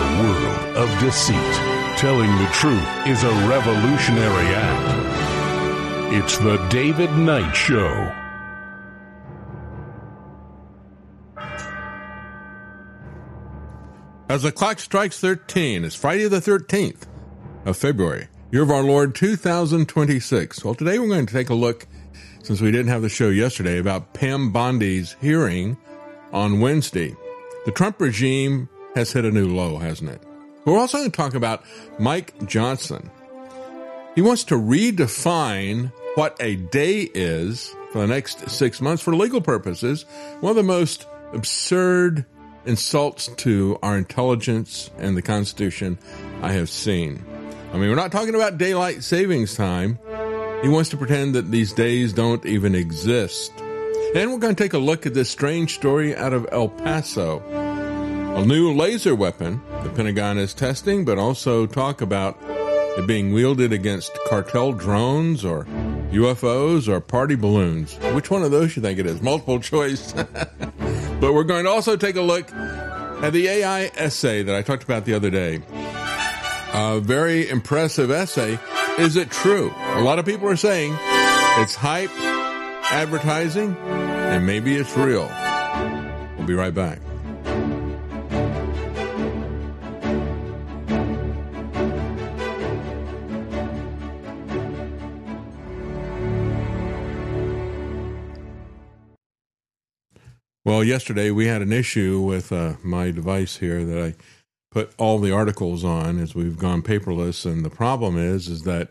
world of deceit. Telling the truth is a revolutionary act. It's the David Knight Show. As the clock strikes 13, it's Friday the 13th of February, year of our Lord 2026. Well, today we're going to take a look, since we didn't have the show yesterday, about Pam Bondi's hearing on Wednesday. The Trump regime has hit a new low, hasn't it? We're also going to talk about Mike Johnson. He wants to redefine what a day is for the next 6 months for legal purposes. One of the most absurd insults to our intelligence and the Constitution I have seen. I mean, we're not talking about daylight savings time. He wants to pretend that these days don't even exist. And we're going to take a look at this strange story out of El Paso. A new laser weapon the Pentagon is testing, but also talk about it being wielded against cartel drones or UFOs or party balloons. Which one of those you think it is? Multiple choice. But we're going to also take a look at the AI essay that I talked about the other day. A very impressive essay. Is it true? A lot of people are saying it's hype, advertising, and maybe it's real. We'll be right back. Well, yesterday we had an issue with my device here that I put all the articles on as we've gone paperless, and the problem is that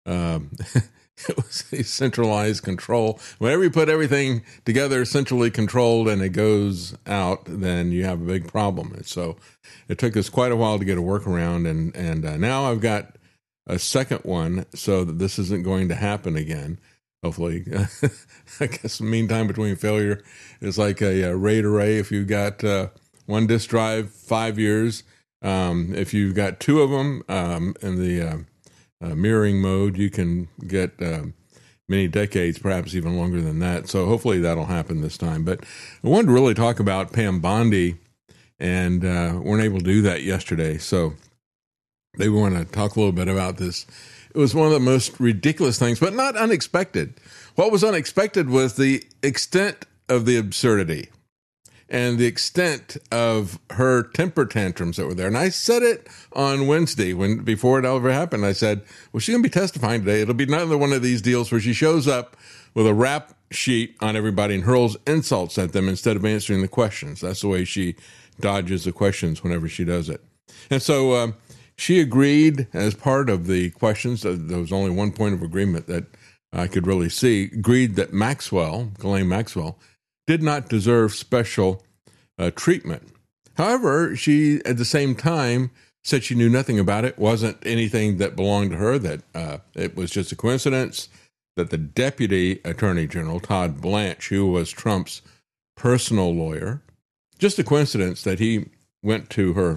it was a centralized control. Whenever you put everything together centrally controlled and it goes out, then you have a big problem. And so it took us quite a while to get a workaround, and now I've got a second one so that this isn't going to happen again. Hopefully, I guess the mean time between failure is like a RAID array. If you've got one disk drive, 5 years. If you've got two of them in the mirroring mode, you can get many decades, perhaps even longer than that. So hopefully that'll happen this time. But I wanted to really talk about Pam Bondi, and weren't able to do that yesterday. So they want to talk a little bit about this. It was one of the most ridiculous things, but not unexpected. What was unexpected was the extent of the absurdity and the extent of her temper tantrums that were there. And I said it on Wednesday before it ever happened. I said, well, she's going to be testifying today. It'll be another one of these deals where she shows up with a rap sheet on everybody and hurls insults at them instead of answering the questions. That's the way she dodges the questions whenever she does it. And so, she agreed as part of the questions. There was only one point of agreement that I could really see. Agreed that Ghislaine Maxwell, did not deserve special treatment. However, she, at the same time, said she knew nothing about it. Wasn't anything that belonged to her. That it was just a coincidence that the Deputy Attorney General, Todd Blanche, who was Trump's personal lawyer, just a coincidence that he went to her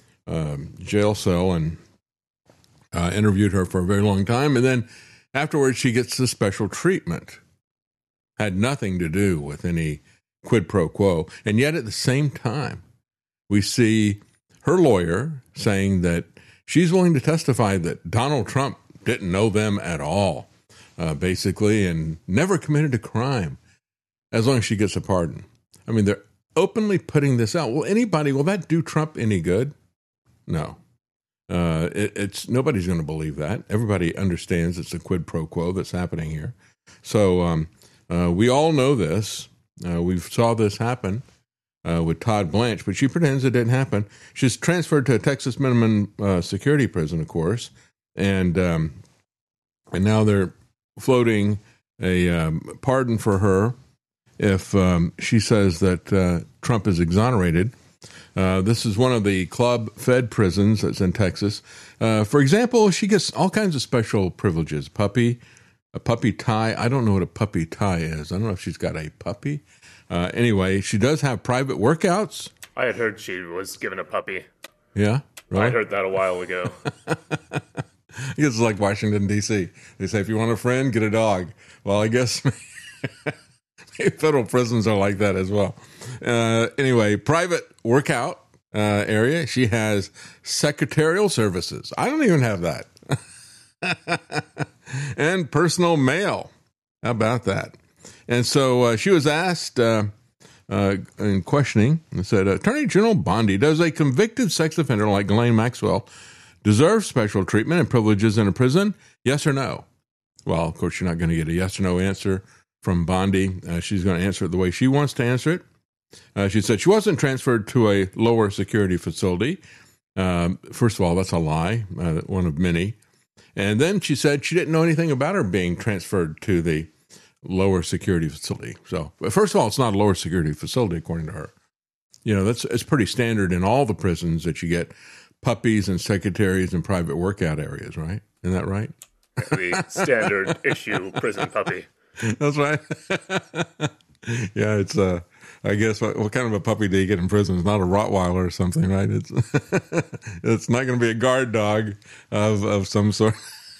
jail cell and interviewed her for a very long time. And then afterwards, she gets the special treatment. Had nothing to do with any quid pro quo. And yet at the same time, we see her lawyer saying that she's willing to testify that Donald Trump didn't know them at all, basically, and never committed a crime as long as she gets a pardon. I mean, they're openly putting this out. Will that do Trump any good? No, it's nobody's going to believe that. Everybody understands it's a quid pro quo that's happening here. So we all know this. We saw this happen with Todd Blanche, but she pretends it didn't happen. She's transferred to a Texas minimum security prison, of course, and now they're floating a pardon for her if she says that Trump is exonerated. This is one of the Club Fed prisons that's in Texas. For example, she gets all kinds of special privileges. A puppy tie. I don't know what a puppy tie is. I don't know if she's got a puppy. Anyway, she does have private workouts. I had heard she was given a puppy. Yeah? Really? I heard that a while ago. It's like Washington, D.C. They say, if you want a friend, get a dog. Well, I guess federal prisons are like that as well. Anyway, private workout area. She has secretarial services. I don't even have that. And personal mail. How about that? And so she was asked in questioning and said, Attorney General Bondi, does a convicted sex offender like Ghislaine Maxwell deserve special treatment and privileges in a prison? Yes or no? Well, of course, you're not going to get a yes or no answer from Bondi. She's going to answer it the way she wants to answer it. She said she wasn't transferred to a lower security facility. First of all, that's a lie, one of many. And then she said she didn't know anything about her being transferred to the lower security facility. So, first of all, it's not a lower security facility, according to her. You know, it's pretty standard in all the prisons that you get puppies and secretaries and private workout areas, right? Isn't that right? The standard issue prison puppy. That's right. Yeah, it's I guess what kind of a puppy do you get in prison? It's not a Rottweiler or something, right? It's it's not going to be a guard dog of some sort.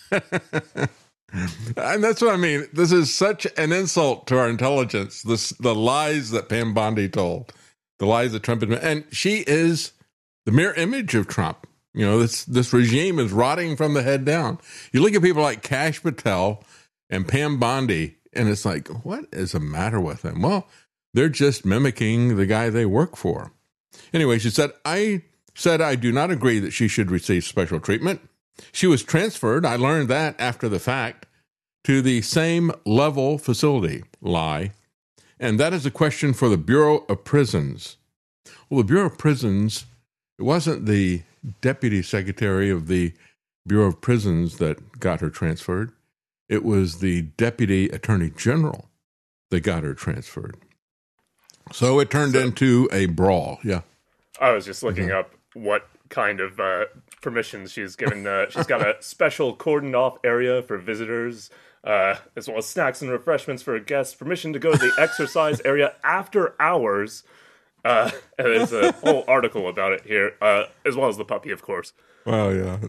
And that's what I mean. This is such an insult to our intelligence. The lies that Pam Bondi told, the lies that Trump admitted, and she is the mirror image of Trump. You know, this regime is rotting from the head down. You look at people like Kash Patel and Pam Bondi, and it's like, what is the matter with them? Well, they're just mimicking the guy they work for. Anyway, she said, I do not agree that she should receive special treatment. She was transferred, I learned that after the fact, to the same level facility. Lie. And that is a question for the Bureau of Prisons. Well, the Bureau of Prisons, it wasn't the deputy secretary of the Bureau of Prisons that got her transferred. It was the deputy attorney general that got her transferred. So it turned into a brawl. Yeah. I was just looking up what kind of permissions she's given. She's got a special cordoned off area for visitors, as well as snacks and refreshments for guests, permission to go to the exercise area after hours. And there's a whole article about it here, as well as the puppy, of course. Well, yeah.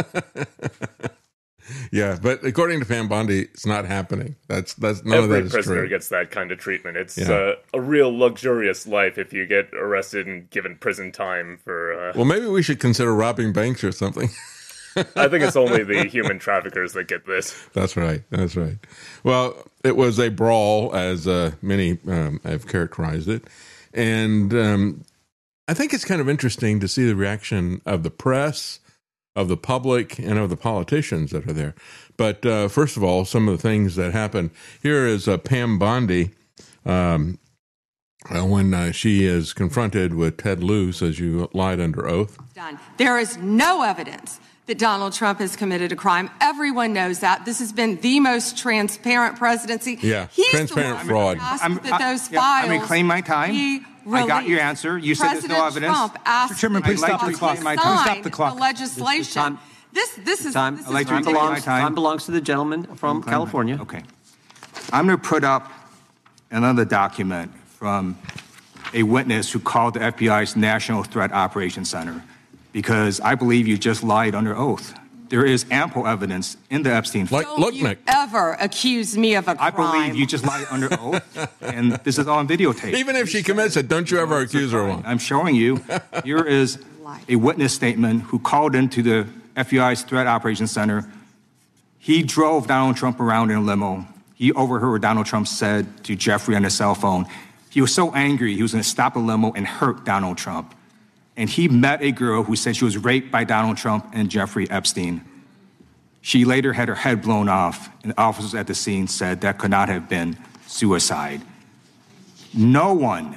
Yeah, but according to Pam Bondi, it's not happening. That's none of that is true. Every prisoner gets that kind of treatment. It's a real luxurious life if you get arrested and given prison time for... Well, maybe we should consider robbing banks or something. I think it's only the human traffickers that get this. That's right. That's right. Well, it was a brawl, as many have characterized it. And I think it's kind of interesting to see the reaction of the press, of the public, and of the politicians that are there. But first of all, some of the things that happened. Here is Pam Bondi when she is confronted with Ted Lieu, says you lied under oath. There is no evidence that Donald Trump has committed a crime. Everyone knows that. This has been the most transparent presidency. Yeah, He's transparent the one fraud. that those files I'm reclaiming my time. I got your answer. You said there's no evidence. Trump asked Mr. Chairman, please stop the clock. Stop the clock. The legislation. This is Time belongs to the gentleman from California. Okay. I'm going to put up another document from a witness who called the FBI's National Threat Operations Center because I believe you just lied under oath. There is ample evidence in the Epstein file. Don't you ever accuse me of a crime. I believe you just lied under oath, and this is on videotape. Even if she commits it, don't you ever accuse her of one. I'm showing you. Here is a witness statement who called into the FBI's Threat Operations Center. He drove Donald Trump around in a limo. He overheard what Donald Trump said to Jeffrey on his cell phone. He was so angry, he was going to stop the limo and hurt Donald Trump. And he met a girl who said she was raped by Donald Trump and Jeffrey Epstein. She later had her head blown off, and officers at the scene said that could not have been suicide. No one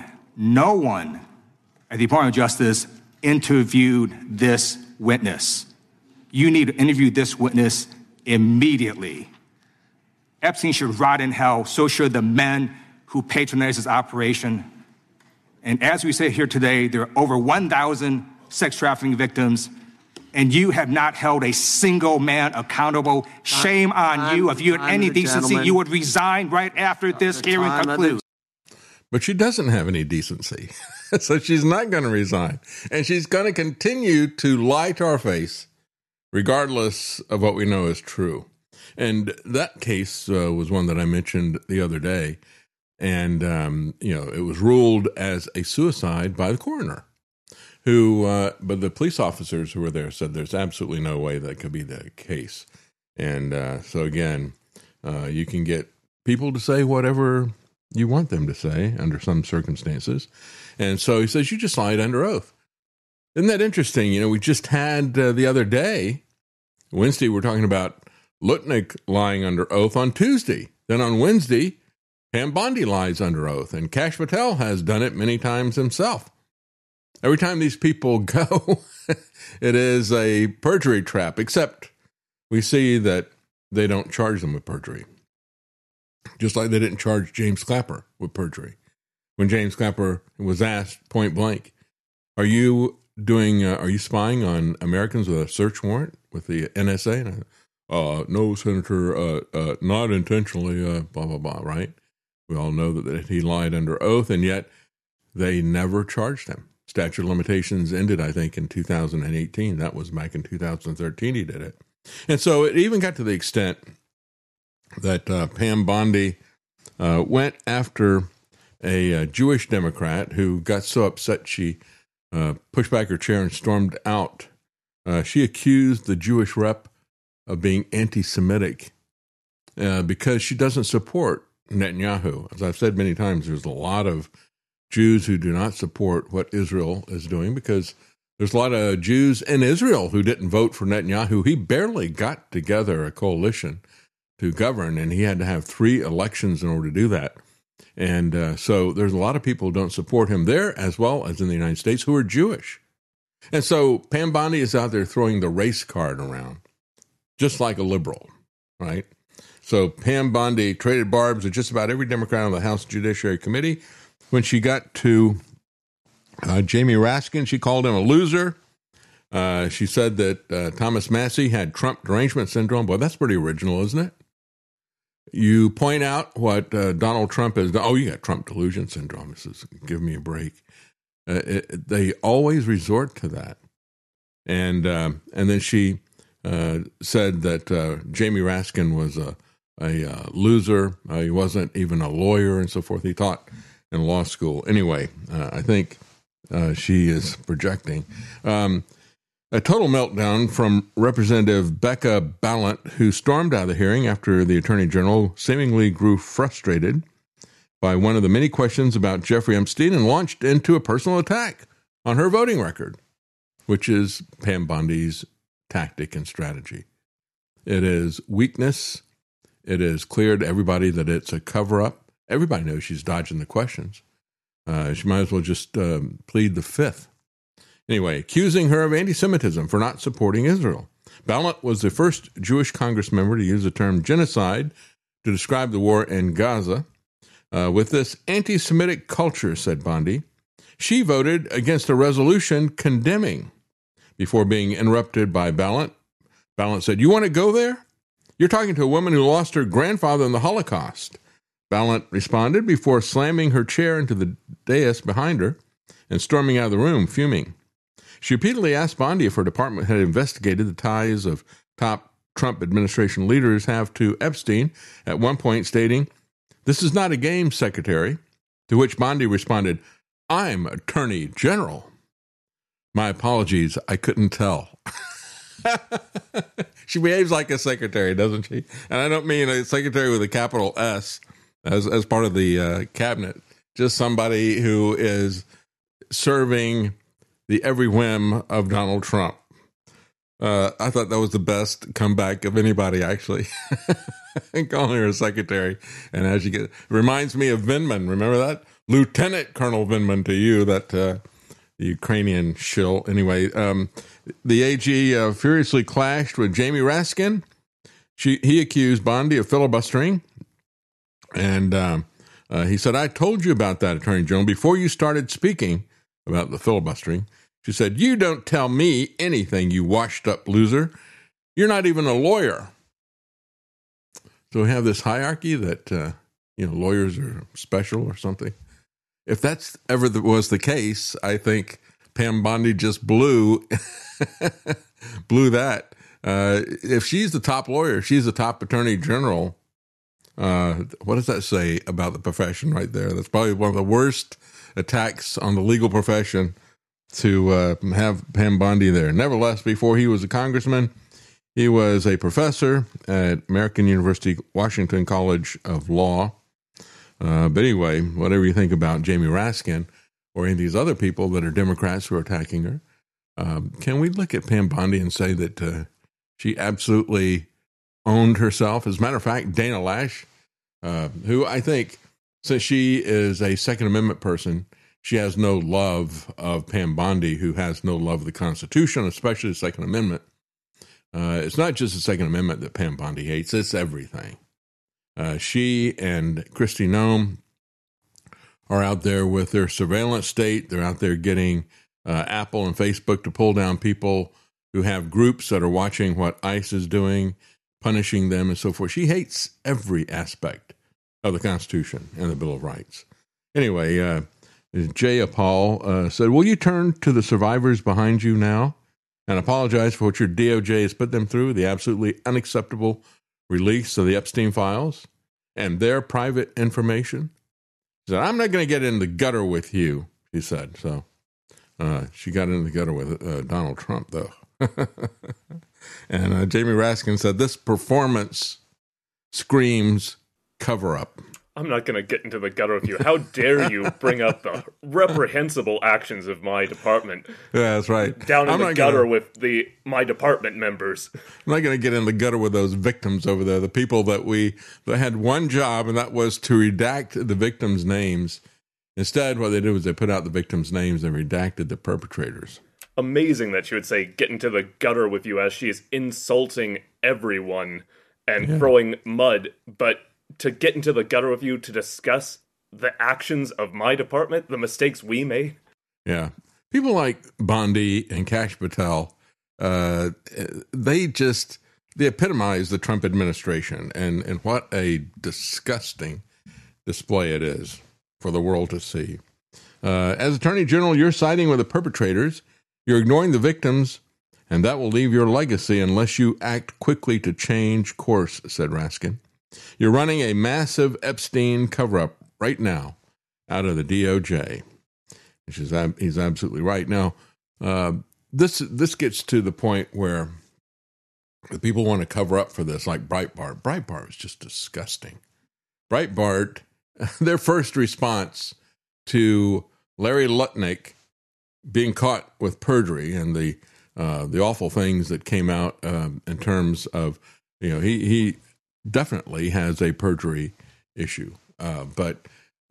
at the Department of Justice interviewed this witness. You need to interview this witness immediately. Epstein should rot in hell, so should the men who patronized his operation. And as we say here today, there are over 1,000 sex trafficking victims, and you have not held a single man accountable. Shame on you. If you had any decency, you would resign right after this hearing concludes. But she doesn't have any decency, so she's not going to resign. And she's going to continue to lie to our face, regardless of what we know is true. And that case was one that I mentioned the other day. And, it was ruled as a suicide by the coroner. But the police officers who were there said there's absolutely no way that could be the case. And so again, you can get people to say whatever you want them to say under some circumstances. And so he says, you just lied under oath. Isn't that interesting? We just had the other day, Wednesday, we're talking about Lutnick lying under oath on Tuesday. Then on Wednesday, Pam Bondi lies under oath, and Kash Patel has done it many times himself. Every time these people go, it is a perjury trap, except we see that they don't charge them with perjury. Just like they didn't charge James Clapper with perjury. When James Clapper was asked point blank, are you spying on Americans with a search warrant with the NSA? And no, Senator, not intentionally, blah, blah, blah, right? We all know that he lied under oath, and yet they never charged him. Statute of limitations ended, I think, in 2018. That was back in 2013 he did it. And so it even got to the extent that Pam Bondi went after a Jewish Democrat who got so upset she pushed back her chair and stormed out. She accused the Jewish rep of being anti-Semitic because she doesn't support Netanyahu. As I've said many times, there's a lot of Jews who do not support what Israel is doing because there's a lot of Jews in Israel who didn't vote for Netanyahu. He barely got together a coalition to govern, and he had to have 3 elections in order to do that. And so there's a lot of people who don't support him there as well as in the United States who are Jewish. And so Pam Bondi is out there throwing the race card around, just like a liberal, right? So Pam Bondi traded barbs with just about every Democrat on the House Judiciary Committee. When she got to Jamie Raskin, she called him a loser. She said that Thomas Massie had Trump derangement syndrome. Boy, that's pretty original, isn't it? You point out what Donald Trump has done. Oh, you got Trump delusion syndrome. This is, give me a break. They always resort to that. And then she said that Jamie Raskin was a loser. He wasn't even a lawyer and so forth. He taught in law school. Anyway, I think she is projecting. A total meltdown from Representative Becca Balint, who stormed out of the hearing after the Attorney General seemingly grew frustrated by one of the many questions about Jeffrey Epstein and launched into a personal attack on her voting record, which is Pam Bondi's tactic and strategy. It is weakness. It is clear to everybody that it's a cover-up. Everybody knows she's dodging the questions. She might as well just plead the fifth. Anyway, accusing her of anti-Semitism for not supporting Israel. Balint was the first Jewish Congress member to use the term genocide to describe the war in Gaza. With this anti-Semitic culture, said Bondi, she voted against a resolution condemning. Before being interrupted by Balint, Balint said, "You want to go there? You're talking to a woman who lost her grandfather in the Holocaust." Balint responded before slamming her chair into the dais behind her and storming out of the room, fuming. She repeatedly asked Bondi if her department had investigated the ties of top Trump administration leaders have to Epstein, at one point stating, "This is not a game, Secretary," to which Bondi responded, "I'm Attorney General." My apologies, I couldn't tell. She behaves like a secretary, doesn't she? And I don't mean a secretary with a capital S as part of the cabinet, just somebody who is serving the every whim of Donald Trump. I thought that was the best comeback of anybody, actually. Calling her a secretary. And as you get, it reminds me of Vindman. Remember that? Lieutenant Colonel Vindman to you, that Ukrainian shill. Anyway, the AG furiously clashed with Jamie Raskin. He accused Bondi of filibustering. And he said, "I told you about that, Attorney General, before you started speaking about the filibustering." She said, "You don't tell me anything, you washed-up loser. You're not even a lawyer." So we have this hierarchy that, lawyers are special or something. If that's ever was the case, I think Pam Bondi just blew that. If she's the top lawyer, she's the top attorney general. What does that say about the profession right there? That's probably one of the worst attacks on the legal profession to have Pam Bondi there. Nevertheless, before he was a congressman, he was a professor at American University, Washington College of Law. But anyway, whatever you think about Jamie Raskin or any of these other people that are Democrats who are attacking her, can we look at Pam Bondi and say that she absolutely owned herself? As a matter of fact, Dana Lash, who I think, since she is a Second Amendment person, she has no love of Pam Bondi, who has no love of the Constitution, especially the Second Amendment. It's not just the Second Amendment that Pam Bondi hates, it's everything. She and Kristi Noem are out there with their surveillance state. They're out there getting Apple and Facebook to pull down people who have groups that are watching what ICE is doing, punishing them and so forth. She hates every aspect of the Constitution and the Bill of Rights. Anyway, Jay Paul said, will you turn to the survivors behind you now and apologize for what your DOJ has put them through, the absolutely unacceptable release of the Epstein files and their private information? She said, I'm not going to get in the gutter with you, she said. So she got in the gutter with Donald Trump, though. And Jamie Raskin said, this performance screams cover up. I'm not going to get into the gutter with you. How dare you bring up the reprehensible actions of my department? Yeah, that's right. Down in the gutter with my department members. I'm not going to get in the gutter with those victims over there, the people that had one job, and that was to redact the victims' names. Instead, what they did was they put out the victims' names and redacted the perpetrators. Amazing that she would say, get into the gutter with you, as she is insulting everyone and throwing mud, but to get into the gutter with you to discuss the actions of my department, the mistakes we made. Yeah. People like Bondi and Kash Patel, they epitomize the Trump administration, and what a disgusting display it is for the world to see. As Attorney General, you're siding with the perpetrators, you're ignoring the victims, and that will leave your legacy unless you act quickly to change course, said Raskin. You're running a massive Epstein cover-up right now out of the DOJ. He's absolutely right. Now, this gets to the point where the people want to cover up for this, like Breitbart. Breitbart is just disgusting. Breitbart, their first response to Larry Lutnick being caught with perjury and the awful things that came out in terms of, he definitely has a perjury issue. But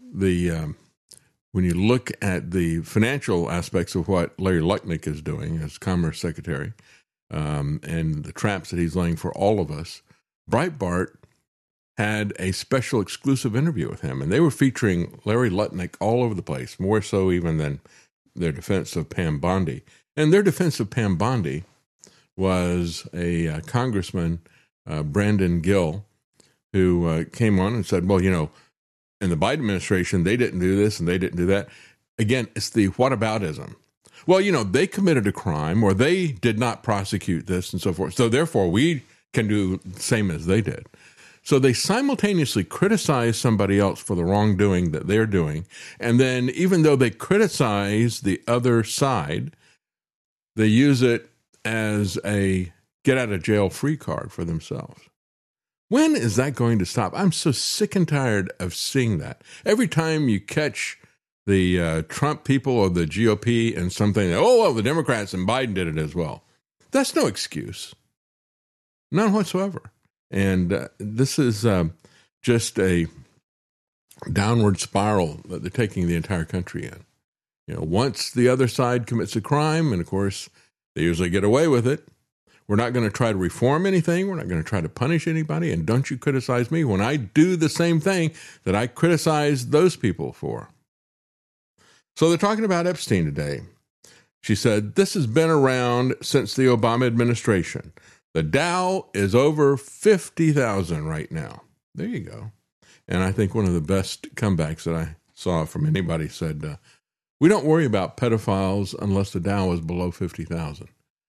when you look at the financial aspects of what Larry Lutnick is doing as Commerce Secretary and the traps that he's laying for all of us, Breitbart had a special exclusive interview with him, and they were featuring Larry Lutnick all over the place, more so even than their defense of Pam Bondi. And their defense of Pam Bondi was a Congressman, Brandon Gill, who came on and said, well, in the Biden administration, they didn't do this and they didn't do that. Again, it's the whataboutism. Well, they committed a crime or they did not prosecute this and so forth. So therefore, we can do the same as they did. So they simultaneously criticize somebody else for the wrongdoing that they're doing. And then even though they criticize the other side, they use it as a get-out-of-jail-free card for themselves. When is that going to stop? I'm so sick and tired of seeing that. Every time you catch the Trump people or the GOP and something, the Democrats and Biden did it as well. That's no excuse. None whatsoever. And this is just a downward spiral that they're taking the entire country in. Once the other side commits a crime, and of course, they usually get away with it, we're not going to try to reform anything. We're not going to try to punish anybody. And don't you criticize me when I do the same thing that I criticize those people for. So they're talking about Epstein today. She said, this has been around since the Obama administration. The Dow is over 50,000 right now. There you go. And I think one of the best comebacks that I saw from anybody said, we don't worry about pedophiles unless the Dow is below 50,000.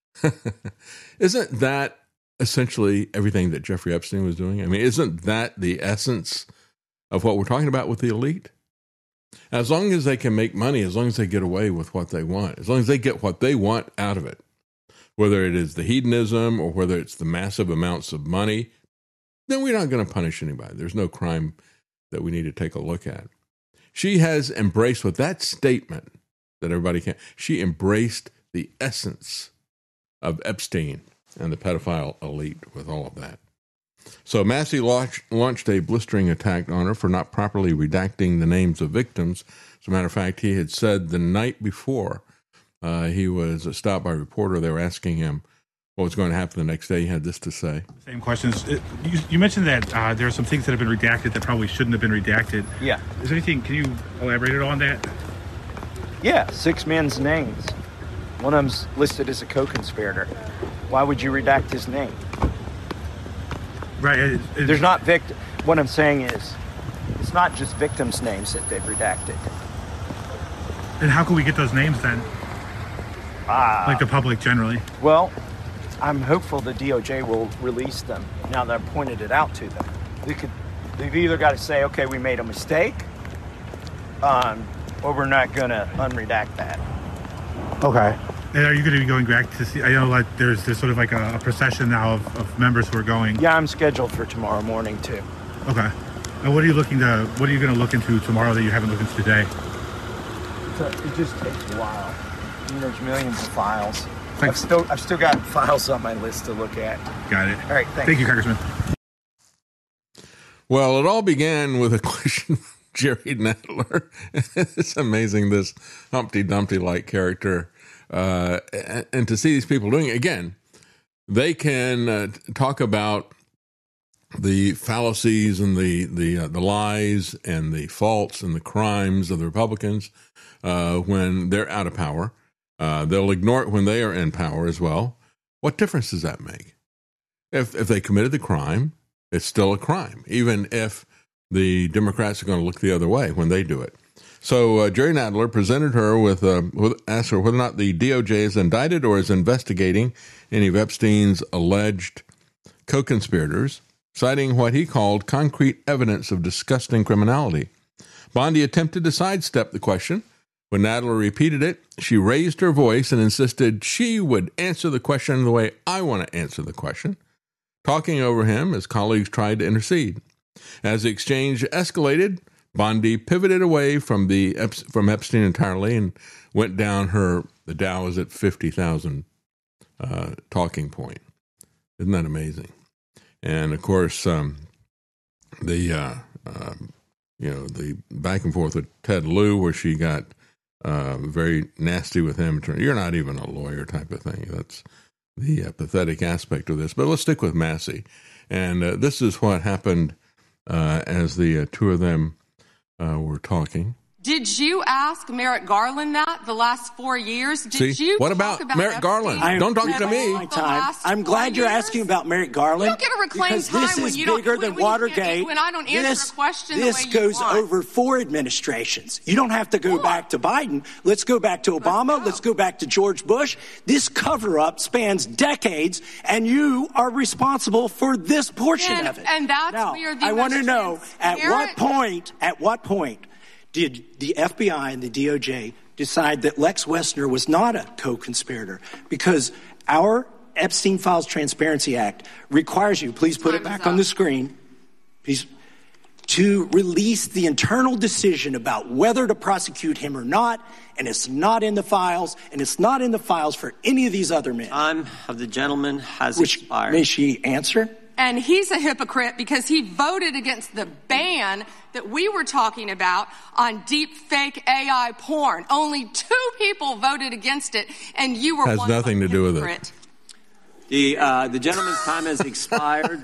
Isn't that essentially everything that Jeffrey Epstein was doing? I mean, isn't that the essence of what we're talking about with the elite? As long as they can make money, as long as they get away with what they want, as long as they get what they want out of it, whether it is the hedonism or whether it's the massive amounts of money, then we're not going to punish anybody. There's no crime that we need to take a look at. She has embraced with that statement that everybody can. She embraced the essence of Epstein and the pedophile elite with all of that. So Massey launched a blistering attack on her for not properly redacting the names of victims. As a matter of fact, he had said the night before he was stopped by a reporter. They were asking him what was going to happen the next day. He had this to say. Same questions. You mentioned that there are some things that have been redacted that probably shouldn't have been redacted. Yeah. Is there anything, can you elaborate on that? Yeah, 6 men's names. One of them's listed as a co-conspirator. Why would you redact his name? Right. There's not victim. What I'm saying is, it's not just victims' names that they've redacted. And how can we get those names then? Like the public generally? Well, I'm hopeful the DOJ will release them now that I've pointed it out to them. They've either got to say, okay, we made a mistake, or we're not going to unredact that. Okay. And are you going to be going back to see? I know like there's sort of like a procession now of members who are going. Yeah, I'm scheduled for tomorrow morning too. Okay. And what are you going to look into tomorrow that you haven't looked into today? It just takes a while. There's millions of files. I've still got files on my list to look at. Got it. All right, thanks. Thank you, Congressman. Well, it all began with a question from Jerry Nadler. It's amazing, this Humpty Dumpty-like character. And to see these people doing it, again, they can talk about the fallacies and the lies and the faults and the crimes of the Republicans when they're out of power. They'll ignore it when they are in power as well. What difference does that make? If they committed the crime, it's still a crime, even if the Democrats are going to look the other way when they do it. So Jerry Nadler presented her asked her whether or not the DOJ is indicted or is investigating any of Epstein's alleged co-conspirators, citing what he called concrete evidence of disgusting criminality. Bondi attempted to sidestep the question. When Nadler repeated it, she raised her voice and insisted she would answer the question the way I want to answer the question, talking over him as colleagues tried to intercede. As the exchange escalated, Bondi pivoted away from Epstein entirely and went down the Dow is at 50,000 talking point. Isn't that amazing? And of course, the back and forth with Ted Lieu, where she got very nasty with him. You're not even a lawyer type of thing. That's the pathetic aspect of this. But let's stick with Massey. And this is what happened as the two of them were talking. Did you ask Merrick Garland that the last 4 years? What about Merrick Garland? Don't talk to me. I'm glad you're asking about Merrick Garland. You don't get to reclaim time this is bigger than Watergate. When I don't answer a question the way this goes over 4 administrations. You don't have to go back to Biden. Let's go back to Obama. Let's go back to George Bush. This cover-up spans decades, and you are responsible for this portion of it. And that's now, where the I want to know at what point did the FBI and the DOJ decide that Lex Wessner was not a co-conspirator? Because our Epstein Files Transparency Act requires you, please put it back on the screen, please, to release the internal decision about whether to prosecute him or not, and it's not in the files, and it's not in the files for any of these other men. Time of the gentleman has expired. May she answer? And he's a hypocrite because he voted against the ban that we were talking about on deep fake AI porn. Only 2 people voted against it, and you were has one nothing to do with it. The gentleman's time has expired.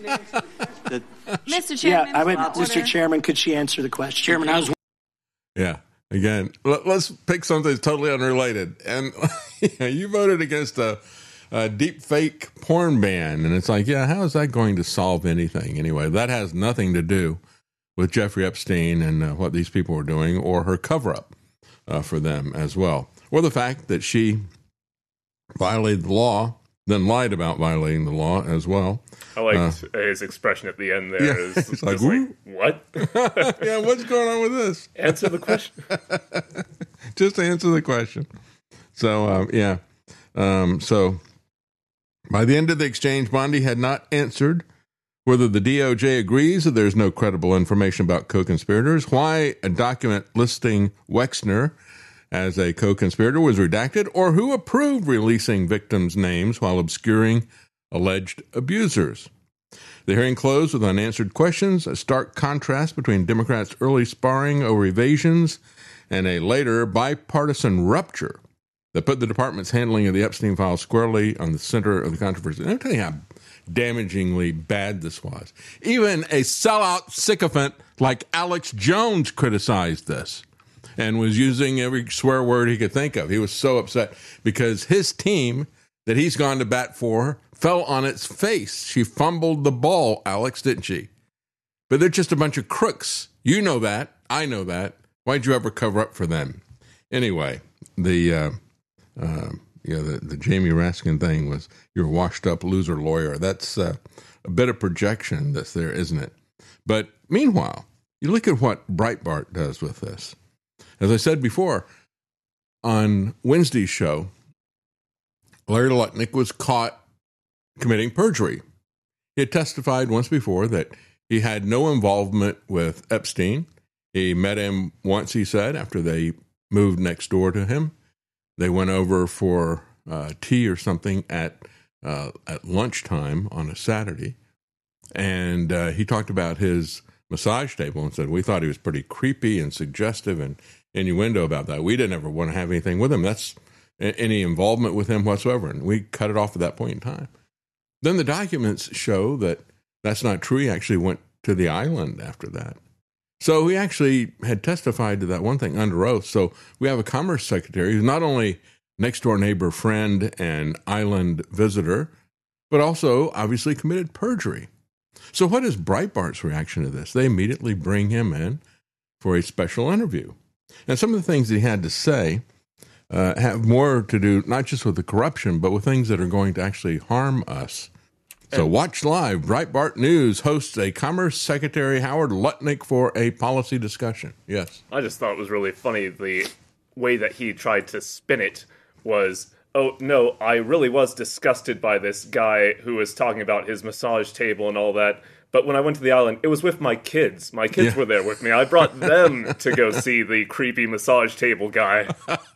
Mr. Chairman, Mr. Chairman, could she answer the question? Chairman, Yeah. Again, let's pick something that's totally unrelated. And you voted against a deep fake porn ban. And it's like, yeah, how is that going to solve anything? Anyway, that has nothing to do with Jeffrey Epstein and what these people were doing or her cover-up for them as well. Or the fact that she violated the law then lied about violating the law as well. I liked his expression at the end there. Yeah, It's like, what? Yeah, what's going on with this? Answer the question. Just answer the question. So, so by the end of the exchange, Bondi had not answered whether the DOJ agrees that there's no credible information about co-conspirators, why a document listing Wexner as a co-conspirator was redacted, or who approved releasing victims' names while obscuring alleged abusers. The hearing closed with unanswered questions, a stark contrast between Democrats' early sparring over evasions and a later bipartisan rupture that put the department's handling of the Epstein files squarely on the center of the controversy. I'll tell you how damagingly bad this was. Even a sellout sycophant like Alex Jones criticized this and was using every swear word he could think of. He was so upset because his team that he's gone to bat for fell on its face. She fumbled the ball, Alex, didn't she? But they're just a bunch of crooks. You know that. I know that. Why'd you ever cover up for them? Anyway, the Jamie Raskin thing was you're a washed up loser lawyer. That's a bit of projection that's there, isn't it? But meanwhile, you look at what Breitbart does with this. As I said before, on Wednesday's show, Larry Lutnick was caught committing perjury. He had testified once before that he had no involvement with Epstein. He met him once, he said, after they moved next door to him. They went over for tea or something at lunchtime on a Saturday. And he talked about his massage table and said, we thought he was pretty creepy and suggestive and innuendo about that. We didn't ever want to have anything with him. That's any involvement with him whatsoever. And we cut it off at that point in time. Then the documents show that that's not true. He actually went to the island after that. So he actually had testified to that one thing under oath. So we have a Commerce Secretary who's not only next door neighbor, friend, and island visitor, but also obviously committed perjury. So what is Breitbart's reaction to this? They immediately bring him in for a special interview. And some of the things he had to say have more to do not just with the corruption, but with things that are going to actually harm us. So watch live. Breitbart News hosts a Commerce Secretary Howard Lutnick for a policy discussion. Yes. I just thought it was really funny the way that he tried to spin it was, oh, no, I really was disgusted by this guy who was talking about his massage table and all that. But when I went to the island, it was with my kids. My kids were there with me. I brought them to go see the creepy massage table guy.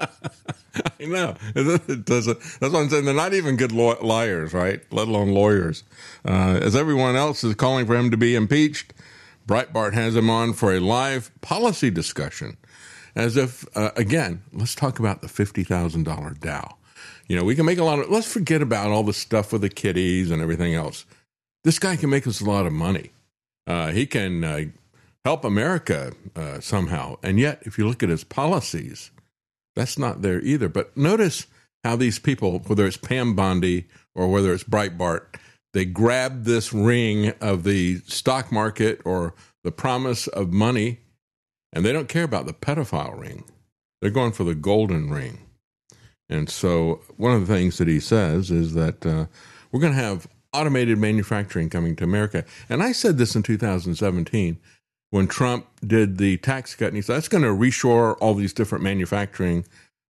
I know. That's what I'm saying. They're not even good liars, right? Let alone lawyers. As everyone else is calling for him to be impeached, Breitbart has him on for a live policy discussion. As if, again, let's talk about the $50,000 Dow. You know, we can make let's forget about all the stuff with the kiddies and everything else. This guy can make us a lot of money. He can help America somehow. And yet, if you look at his policies, that's not there either. But notice how these people, whether it's Pam Bondi or whether it's Breitbart, they grab this ring of the stock market or the promise of money, and they don't care about the pedophile ring. They're going for the golden ring. And so one of the things that he says is that we're going to have automated manufacturing coming to America. And I said this in 2017 when Trump did the tax cut, and he said that's going to reshore all these different manufacturing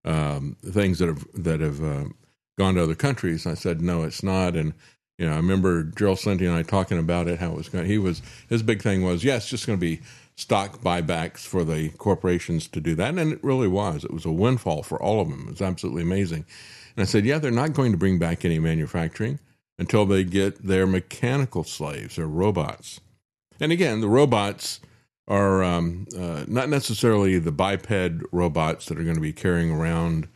things that have gone to other countries. And I said, no, it's not. And you know, I remember Gerald Celente and I talking about it, how it was going. His big thing was, yes, it's just going to be stock buybacks for the corporations to do that, and it really was. It was a windfall for all of them. It was absolutely amazing. And I said, yeah, they're not going to bring back any manufacturing until they get their mechanical slaves, their robots. And again, the robots are not necessarily the biped robots that are going to be carrying around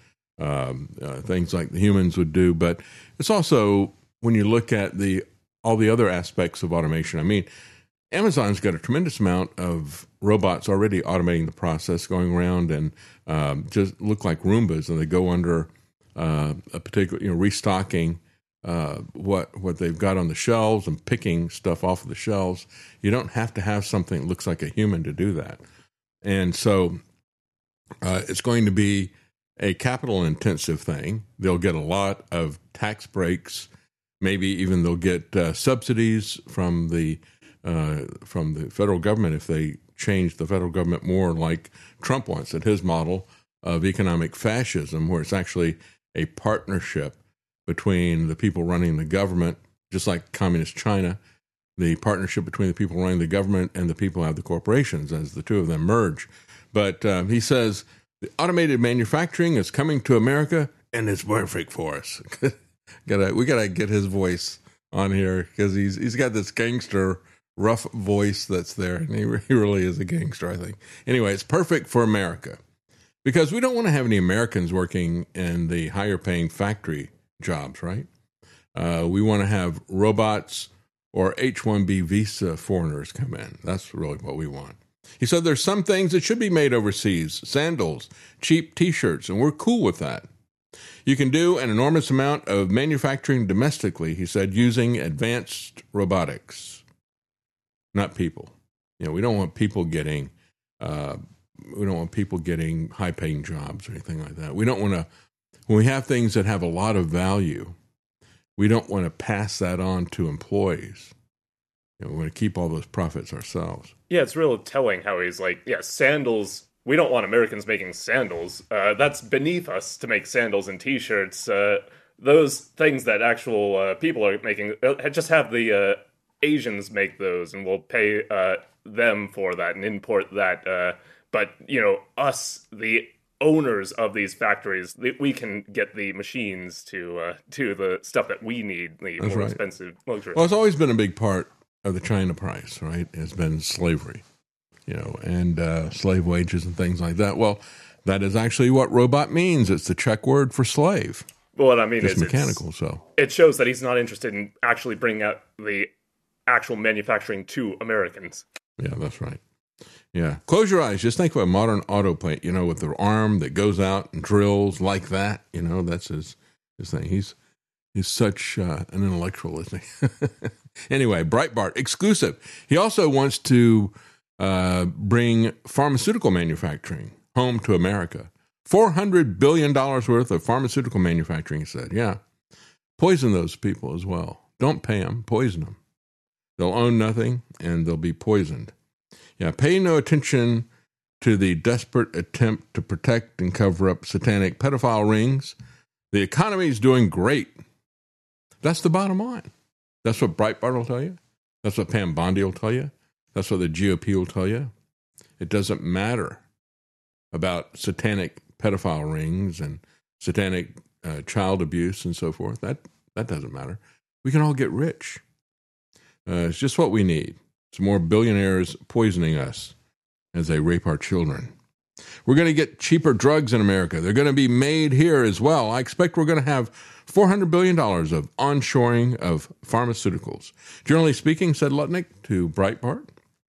things like the humans would do, but it's also when you look at all the other aspects of automation. I mean, Amazon's got a tremendous amount of robots already automating the process, going around and just look like Roombas, and they go under a particular, restocking what they've got on the shelves and picking stuff off of the shelves. You don't have to have something that looks like a human to do that. And so it's going to be a capital-intensive thing. They'll get a lot of tax breaks. Maybe even they'll get subsidies from the federal government if they change the federal government more like Trump wants at his model of economic fascism, where it's actually a partnership between the people running the government, just like communist China, the partnership between the people running the government and the people who have the corporations as the two of them merge. But he says the automated manufacturing is coming to America, and it's perfect for us. We gotta get his voice on here because he's got this gangster rough voice that's there, and he really is a gangster, I think. Anyway, it's perfect for America because we don't want to have any Americans working in the higher paying factory jobs, right? We want to have robots or H-1B visa foreigners come in. That's really what we want. He said there's some things that should be made overseas, sandals, cheap T-shirts, and we're cool with that. You can do an enormous amount of manufacturing domestically, he said, using advanced robotics. Not people. We don't want people getting high-paying jobs or anything like that. We don't want to. When we have things that have a lot of value, we don't want to pass that on to employees. We want to keep all those profits ourselves. Yeah, it's real telling how he's like, sandals. We don't want Americans making sandals. That's beneath us to make sandals and T-shirts. Those things that actual people are making, just have the Asians make those, and we'll pay them for that and import that. But us, the owners of these factories, we can get the machines to the stuff that we need, the That's more right. expensive luxury. Well, it's always been a big part of the China price, right? It's been slavery, and slave wages and things like that. Well, that is actually what robot means. It's the Czech word for slave. Well, what I mean Just is mechanical. So it shows that he's not interested in actually bringing out the actual manufacturing to Americans. Yeah, that's right. Yeah. Close your eyes. Just think of a modern auto plant, with the arm that goes out and drills like that. That's his thing. He's such an intellectual, isn't he? Anyway, Breitbart, exclusive. He also wants to bring pharmaceutical manufacturing home to America. $400 billion worth of pharmaceutical manufacturing, he said. Yeah. Poison those people as well. Don't pay them. Poison them. They'll own nothing, and they'll be poisoned. Yeah, pay no attention to the desperate attempt to protect and cover up satanic pedophile rings. The economy is doing great. That's the bottom line. That's what Breitbart will tell you. That's what Pam Bondi will tell you. That's what the GOP will tell you. It doesn't matter about satanic pedophile rings and satanic child abuse and so forth. That doesn't matter. We can all get rich. It's just what we need. Some more billionaires poisoning us as they rape our children. We're going to get cheaper drugs in America. They're going to be made here as well. I expect we're going to have $400 billion of onshoring of pharmaceuticals. Generally speaking, said Lutnick to Breitbart,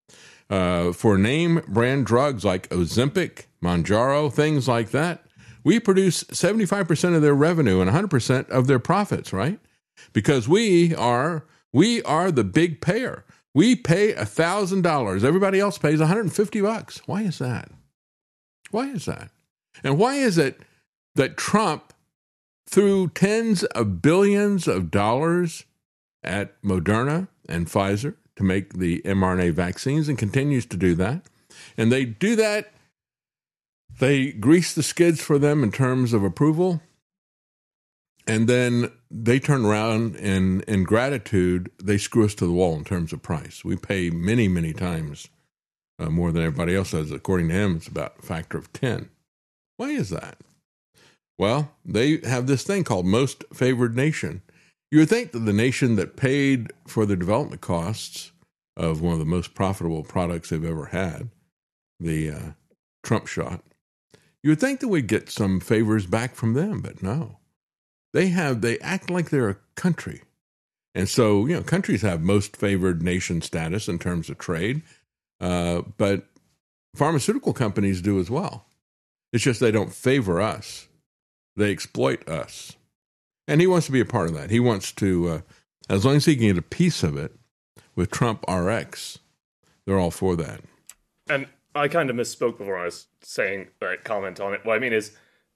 for name brand drugs like Ozempic, Mounjaro, things like that, we produce 75% of their revenue and 100% of their profits, right? Because we are the big payer. We pay $1,000. Everybody else pays $150. Why is that? Why is that? And why is it that Trump threw tens of billions of dollars at Moderna and Pfizer to make the mRNA vaccines and continues to do that? And they do that. They grease the skids for them in terms of approval. And then they turn around and in gratitude, they screw us to the wall in terms of price. We pay many, many times more than everybody else does. According to him, it's about a factor of 10. Why is that? Well, they have this thing called most favored nation. You would think that the nation that paid for the development costs of one of the most profitable products they've ever had, the Trump shot, you would think that we'd get some favors back from them, but no. They act like they're a country. And so, countries have most favored nation status in terms of trade, but pharmaceutical companies do as well. It's just they don't favor us. They exploit us. And he wants to be a part of that. He wants to, as long as he can get a piece of it with Trump RX, they're all for that. And I kind of misspoke before I was saying that comment on it. What I mean is,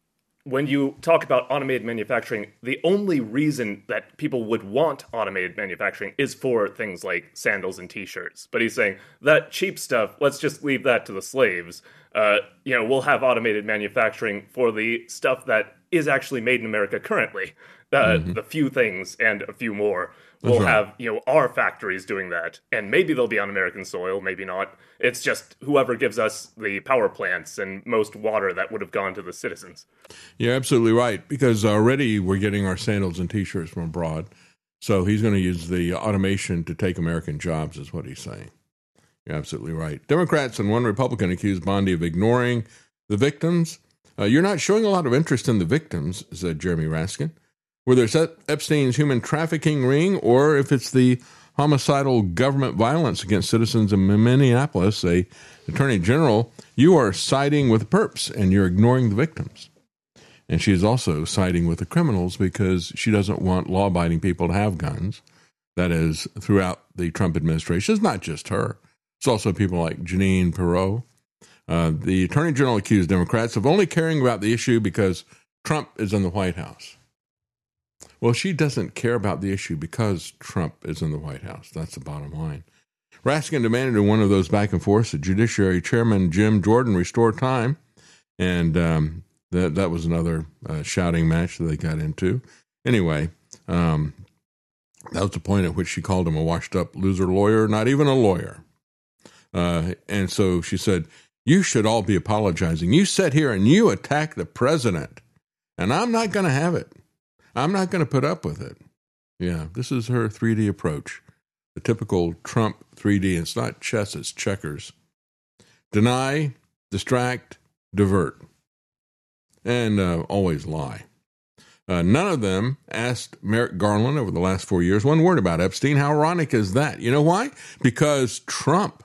when you talk about automated manufacturing, the only reason that people would want automated manufacturing is for things like sandals and t-shirts. But he's saying that cheap stuff, let's just leave that to the slaves. We'll have automated manufacturing for the stuff that is actually made in America currently. The few things and a few more. We'll have, our factories doing that. And maybe they'll be on American soil, maybe not. It's just whoever gives us the power plants and most water that would have gone to the citizens. You're absolutely right, because already we're getting our sandals and T-shirts from abroad. So he's going to use the automation to take American jobs, is what he's saying. You're absolutely right. Democrats and one Republican accused Bondi of ignoring the victims. You're not showing a lot of interest in the victims, said Jeremy Raskin. Whether it's Epstein's human trafficking ring or if it's the homicidal government violence against citizens in Minneapolis, a attorney general, you are siding with the perps and you're ignoring the victims. And she is also siding with the criminals because she doesn't want law-abiding people to have guns. That is, throughout the Trump administration. It's not just her. It's also people like Jeanine Pirro. The attorney general accused Democrats of only caring about the issue because Trump is in the White House. Well, she doesn't care about the issue because Trump is in the White House. That's the bottom line. Raskin demanded in one of those back and forths that Judiciary Chairman Jim Jordan restore time. And that was another shouting match that they got into. Anyway, that was the point at which she called him a washed-up loser lawyer, not even a lawyer. And so she said, you should all be apologizing. You sit here and you attack the president, and I'm not going to have it. I'm not going to put up with it. Yeah, this is her 3D approach. The typical Trump 3D. It's not chess, it's checkers. Deny, distract, divert. And always lie. None of them asked Merrick Garland over the last 4 years one word about Epstein. How ironic is that? You know why? Because Trump.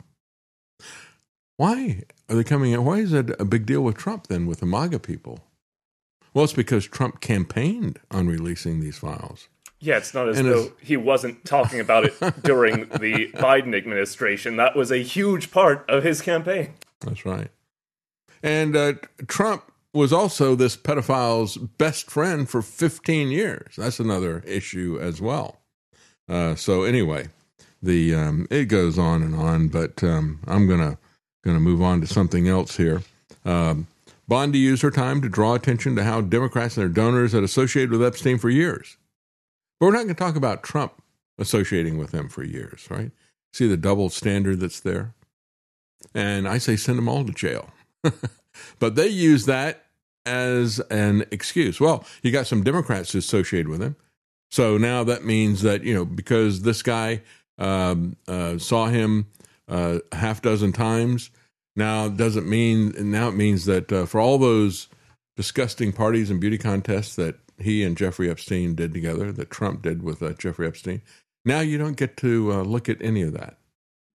Why are they coming in? Why is it a big deal with Trump then, with the MAGA people? Well, it's because Trump campaigned on releasing these files. Yeah, it's not as though he wasn't talking about it during the Biden administration. That was a huge part of his campaign. That's right. And Trump was also this pedophile's best friend for 15 years. That's another issue as well. So anyway, it goes on, but I'm gonna move on to something else here. Bondi used her time to draw attention to how Democrats and their donors had associated with Epstein for years. But we're not going to talk about Trump associating with them for years, right? See the double standard that's there? And I say send them all to jail. But they use that as an excuse. Well, you got some Democrats associated with him. So now that means that, because this guy saw him a half dozen times, now it means that for all those disgusting parties and beauty contests that he and Jeffrey Epstein did together, that Trump did with Jeffrey Epstein, now you don't get to look at any of that.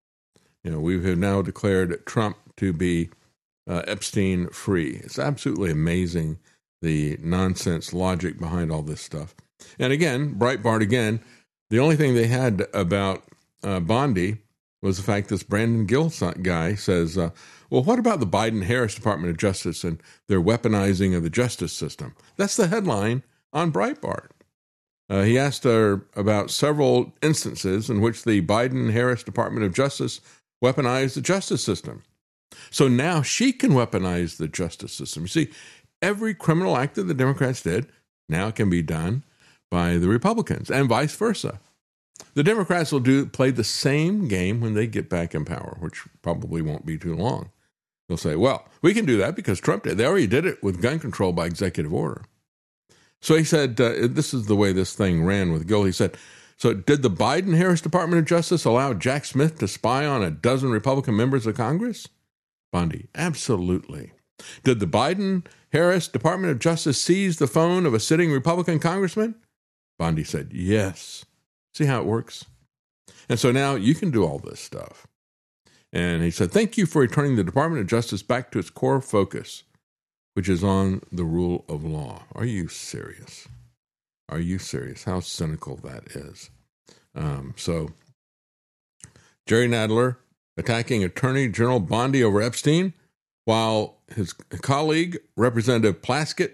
We have now declared Trump to be Epstein free. It's absolutely amazing, the nonsense logic behind all this stuff. And again, Breitbart, the only thing they had about Bondi was the fact this Brandon Gill guy says, well, what about the Biden-Harris Department of Justice and their weaponizing of the justice system? That's the headline on Breitbart. He asked her about several instances in which the Biden-Harris Department of Justice weaponized the justice system. So now she can weaponize the justice system. You see, every criminal act that the Democrats did now can be done by the Republicans and vice versa. The Democrats will play the same game when they get back in power, which probably won't be too long. They'll say, well, we can do that because Trump did. They already did it with gun control by executive order. So he said, this is the way this thing ran with Gill. He said, so did the Biden-Harris Department of Justice allow Jack Smith to spy on a dozen Republican members of Congress? Bondi, absolutely. Did the Biden-Harris Department of Justice seize the phone of a sitting Republican congressman? Bondi said, yes. See how it works? And so now you can do all this stuff. And he said, thank you for returning the Department of Justice back to its core focus, which is on the rule of law. Are you serious? Are you serious? How cynical that is. So Jerry Nadler attacking Attorney General Bondi over Epstein, while his colleague, Representative Plaskett,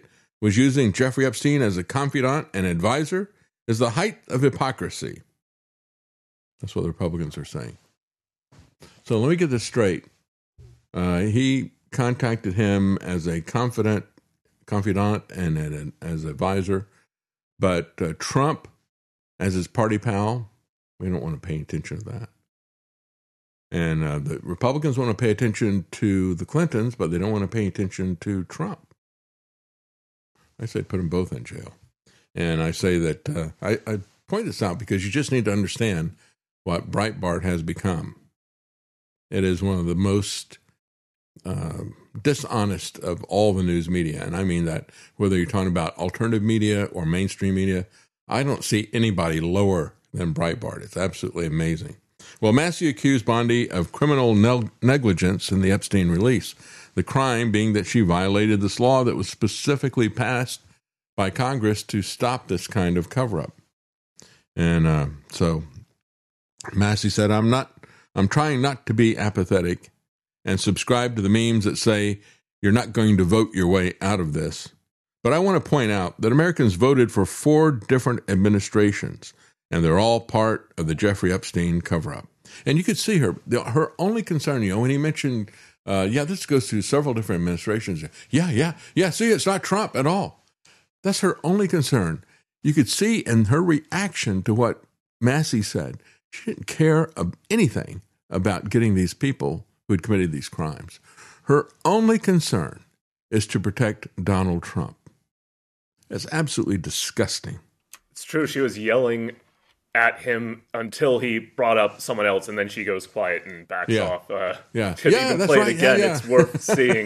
was using Jeffrey Epstein as a confidant and advisor is the height of hypocrisy. That's what the Republicans are saying. So let me get this straight. He contacted him as a confidant and as advisor, but Trump, as his party pal, we don't want to pay attention to that. And the Republicans want to pay attention to the Clintons, but they don't want to pay attention to Trump. I say put them both in jail. And I say that I point this out because you just need to understand what Breitbart has become. It is one of the most dishonest of all the news media. And I mean that whether you're talking about alternative media or mainstream media, I don't see anybody lower than Breitbart. It's absolutely amazing. Well, Massey accused Bondi of criminal negligence in the Epstein release, the crime being that she violated this law that was specifically passed by Congress to stop this kind of cover-up. And so Massey said, I'm trying not to be apathetic and subscribe to the memes that say you're not going to vote your way out of this. But I want to point out that Americans voted for 4 different administrations, and they're all part of the Jeffrey Epstein cover-up. And you could see her only concern, when he mentioned, this goes through several different administrations. Yeah, see, it's not Trump at all. That's her only concern. You could see in her reaction to what Massey said, she didn't care anything about getting these people who had committed these crimes. Her only concern is to protect Donald Trump. That's absolutely disgusting. It's true. She was yelling at him until he brought up someone else, and then she goes quiet and backs off. If you even play it again, it's worth seeing.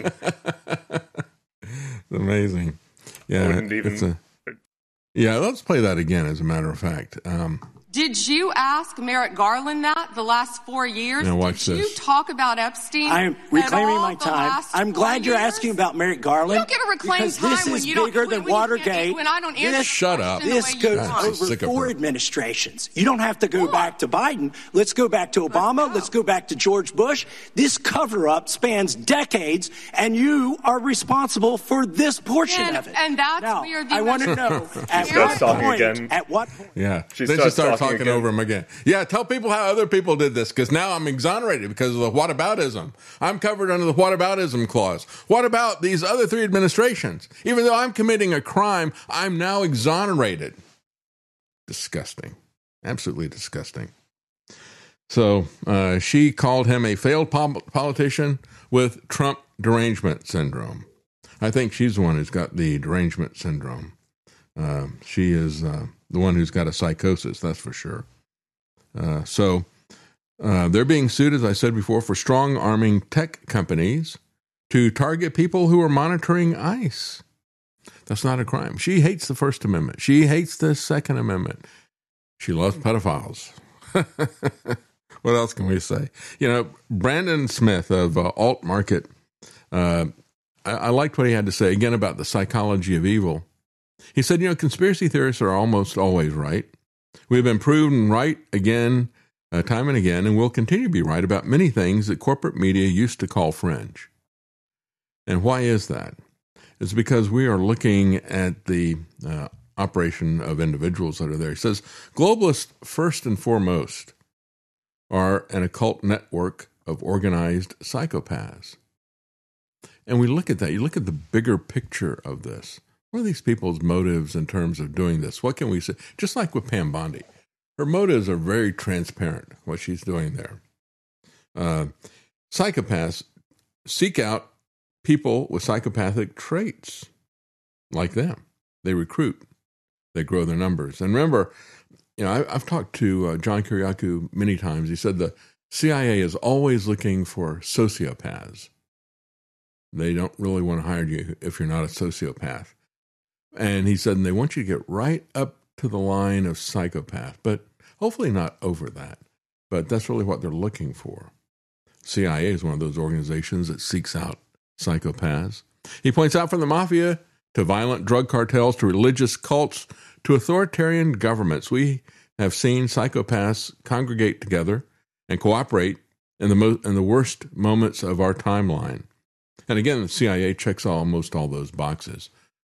Amazing. Yeah, let's play that again, as a matter of fact. Did you ask Merrick Garland that the last 4 years? Now watch Did this. you talk about Epstein? I'm reclaiming my time. I'm glad you're asking about Merrick Garland. You don't get to reclaim time this when is you don't. bigger than Watergate. When I don't answer. Shut up. This goes over 4 administrations. You don't have to go back to Biden. Let's go back to Obama. Let's go back to George Bush. This cover-up spans decades, and you are responsible for this portion of it. And that's now, where the I want to know at what point. Yeah, then she starts talking over him again. Yeah, tell people how other people did this, because now I'm exonerated because of the whataboutism. I'm covered under the whataboutism clause. What about these other 3 administrations? Even though I'm committing a crime, I'm now exonerated. Disgusting. Absolutely disgusting. So she called him a failed politician with Trump derangement syndrome. I think she's the one who's got the derangement syndrome. She is the one who's got a psychosis, that's for sure. So they're being sued, as I said before, for strong-arming tech companies to target people who are monitoring ICE. That's not a crime. She hates the First Amendment. She hates the Second Amendment. She loves pedophiles. What else can we say? Brandon Smith of Alt Market, I liked what he had to say, again, about the psychology of evil. He said, conspiracy theorists are almost always right. We've been proven right again, time and again, and we'll continue to be right about many things that corporate media used to call fringe. And why is that? It's because we are looking at the operation of individuals that are there. He says, globalists, first and foremost, are an occult network of organized psychopaths. And we look at that. You look at the bigger picture of this. What are these people's motives in terms of doing this? What can we say? Just like with Pam Bondi. Her motives are very transparent, what she's doing there. Psychopaths seek out people with psychopathic traits like them. They recruit. They grow their numbers. And remember, I've talked to John Kiriakou many times. He said the CIA is always looking for sociopaths. They don't really want to hire you if you're not a sociopath. And he said, and they want you to get right up to the line of psychopath, but hopefully not over that. But that's really what they're looking for. CIA is one of those organizations that seeks out psychopaths. He points out from the mafia to violent drug cartels to religious cults to authoritarian governments, we have seen psychopaths congregate together and cooperate in the worst moments of our timeline. And again, the CIA checks almost all those boxes.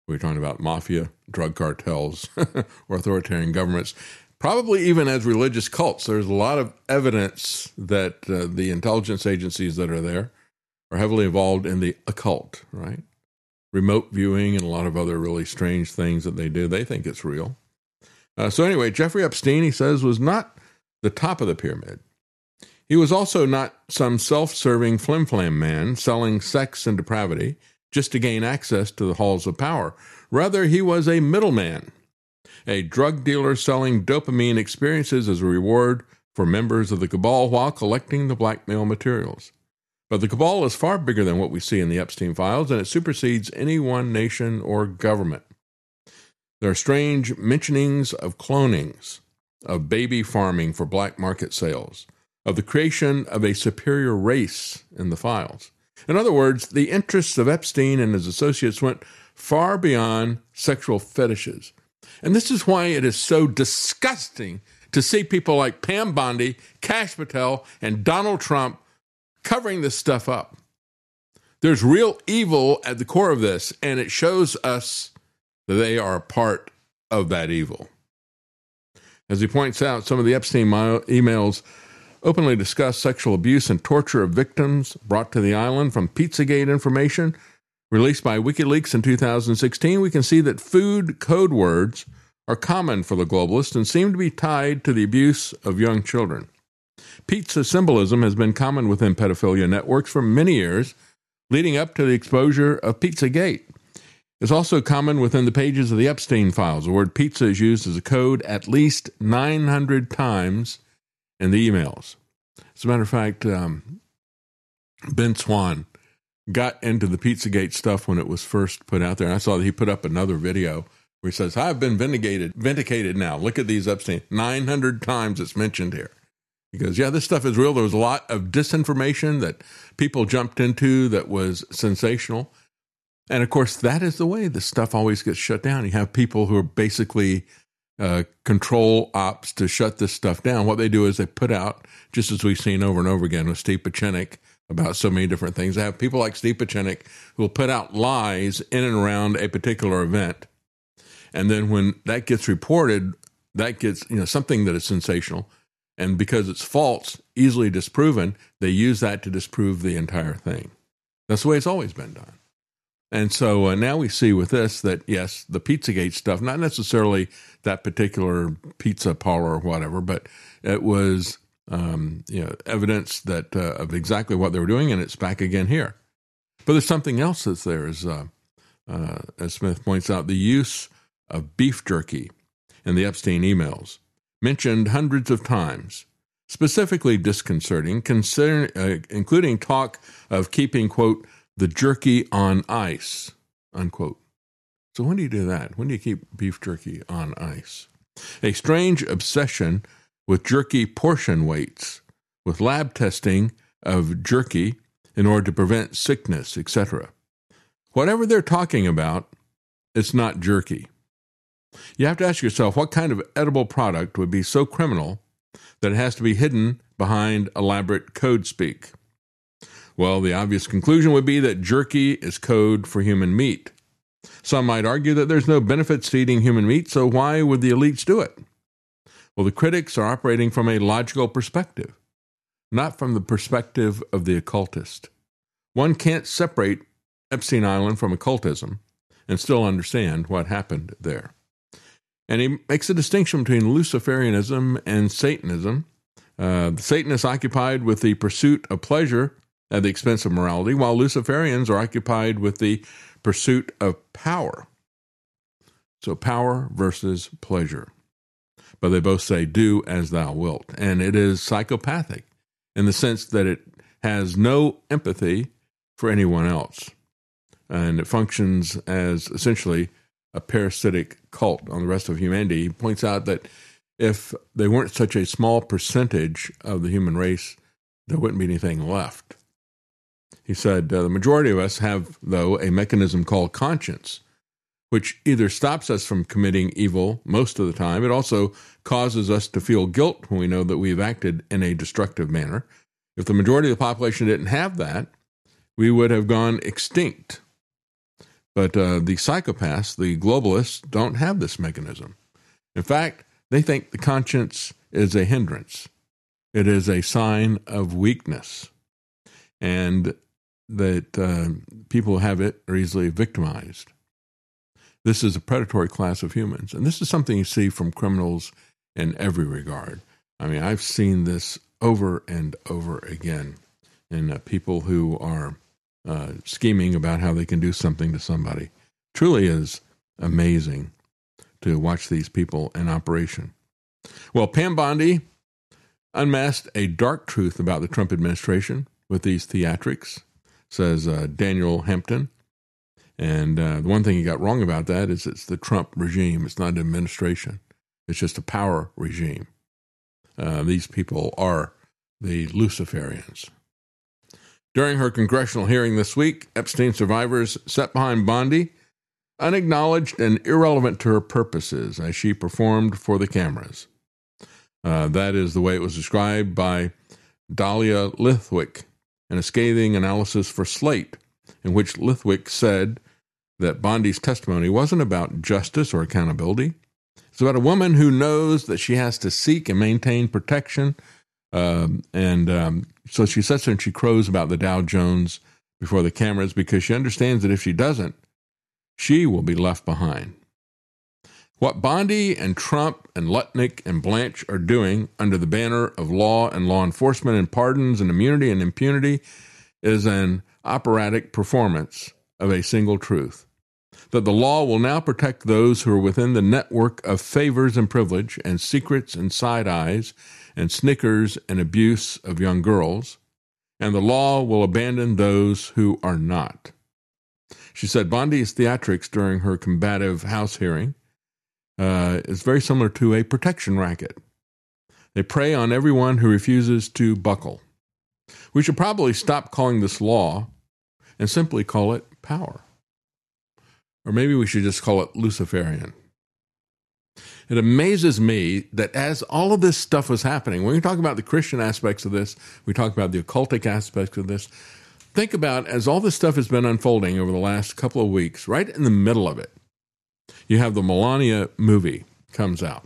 We're talking about mafia, drug cartels, or authoritarian governments, probably even as religious cults. There's a lot of evidence that the intelligence agencies that are there are heavily involved in the occult, right? Remote viewing and a lot of other really strange things that they do. They think it's real. So anyway, Jeffrey Epstein, he says, was not the top of the pyramid. He was also not some self-serving flim-flam man selling sex and depravity just to gain access to the halls of power. Rather, he was a middleman, a drug dealer selling dopamine experiences as a reward for members of the cabal while collecting the blackmail materials. But the cabal is far bigger than what we see in the Epstein files, and it supersedes any one nation or government. There are strange mentionings of clonings, of baby farming for black market sales, of the creation of a superior race in the files. In other words, the interests of Epstein and his associates went far beyond sexual fetishes. And this is why it is so disgusting to see people like Pam Bondi, Kash Patel, and Donald Trump covering this stuff up. There's real evil at the core of this, and it shows us that they are a part of that evil. As he points out, some of the Epstein emails openly discuss sexual abuse and torture of victims brought to the island from Pizzagate information released by WikiLeaks in 2016. We can see that food code words are common for the globalists and seem to be tied to the abuse of young children. Pizza symbolism has been common within pedophilia networks for many years, leading up to the exposure of Pizzagate. It's also common within the pages of the Epstein files. The word pizza is used as a code at least 900 times in the emails. As a matter of fact, Ben Swann got into the Pizzagate stuff when it was first put out there. And I saw that he put up another video where he says, I've been vindicated now. Look at these Epstein. 900 times it's mentioned here. He goes, yeah, this stuff is real. There was a lot of disinformation that people jumped into that was sensational. And of course, that is the way this stuff always gets shut down. You have people who are basically control ops to shut this stuff down. What they do is they put out, just as we've seen over and over again with Steve Pieczenik about so many different things, they have people like Steve Pieczenik who will put out lies in and around a particular event. And then when that gets reported, that gets, something that is sensational. And because it's false, easily disproven, they use that to disprove the entire thing. That's the way it's always been done. And so now we see with this that, yes, the Pizzagate stuff, not necessarily that particular pizza parlor or whatever, but it was evidence that of exactly what they were doing, and it's back again here. But there's something else that's there, as Smith points out, the use of beef jerky in the Epstein emails, mentioned hundreds of times, specifically disconcerting, including talk of keeping, quote, the jerky on ice, unquote. So when do you do that? When do you keep beef jerky on ice? A strange obsession with jerky portion weights, with lab testing of jerky in order to prevent sickness, etc. Whatever they're talking about, it's not jerky. You have to ask yourself, what kind of edible product would be so criminal that it has to be hidden behind elaborate code speak? Well, the obvious conclusion would be that jerky is code for human meat. Some might argue that there's no benefits to eating human meat, so why would the elites do it? Well, the critics are operating from a logical perspective, not from the perspective of the occultist. One can't separate Epstein Island from occultism and still understand what happened there. And he makes a distinction between Luciferianism and Satanism. The Satanists are occupied with the pursuit of pleasure at the expense of morality, while Luciferians are occupied with the pursuit of power. So power versus pleasure. But they both say, do as thou wilt. And it is psychopathic in the sense that it has no empathy for anyone else. And it functions as essentially a parasitic cult on the rest of humanity. He points out that if they weren't such a small percentage of the human race, there wouldn't be anything left. He said, the majority of us have, though, a mechanism called conscience, which either stops us from committing evil most of the time. It also causes us to feel guilt when we know that we've acted in a destructive manner. If the majority of the population didn't have that, we would have gone extinct. But the psychopaths, the globalists, don't have this mechanism. In fact, they think the conscience is a hindrance. It is a sign of weakness, and that people who have it are easily victimized. This is a predatory class of humans, and this is something you see from criminals in every regard. I mean, I've seen this over and over again in people who are scheming about how they can do something to somebody. Truly is amazing to watch these people in operation. Well, Pam Bondi unmasked a dark truth about the Trump administration with these theatrics, says Daniel Hampton. And the one thing he got wrong about that is it's the Trump regime. It's not an administration. It's just a power regime. These people are the Luciferians. During her congressional hearing this week, Epstein survivors sat behind Bondi, unacknowledged and irrelevant to her purposes as she performed for the cameras. That is the way it was described by Dahlia Lithwick in a scathing analysis for Slate, in which Lithwick said that Bondi's testimony wasn't about justice or accountability. It's about a woman who knows that she has to seek and maintain protection. So she sits there and she crows about the Dow Jones before the cameras because she understands that if she doesn't, she will be left behind. What Bondi and Trump and Lutnick and Blanche are doing under the banner of law and law enforcement and pardons and immunity and impunity is an operatic performance of a single truth, that the law will now protect those who are within the network of favors and privilege and secrets and side eyes and snickers and abuse of young girls, and the law will abandon those who are not. She said Bondi's theatrics during her combative House hearing is very similar to a protection racket. They prey on everyone who refuses to buckle. We should probably stop calling this law and simply call it power. Or maybe we should just call it Luciferian. It amazes me that as all of this stuff was happening, when we talk about the Christian aspects of this, we talk about the occultic aspects of this, think about as all this stuff has been unfolding over the last couple of weeks, right in the middle of it, you have the Melania movie comes out.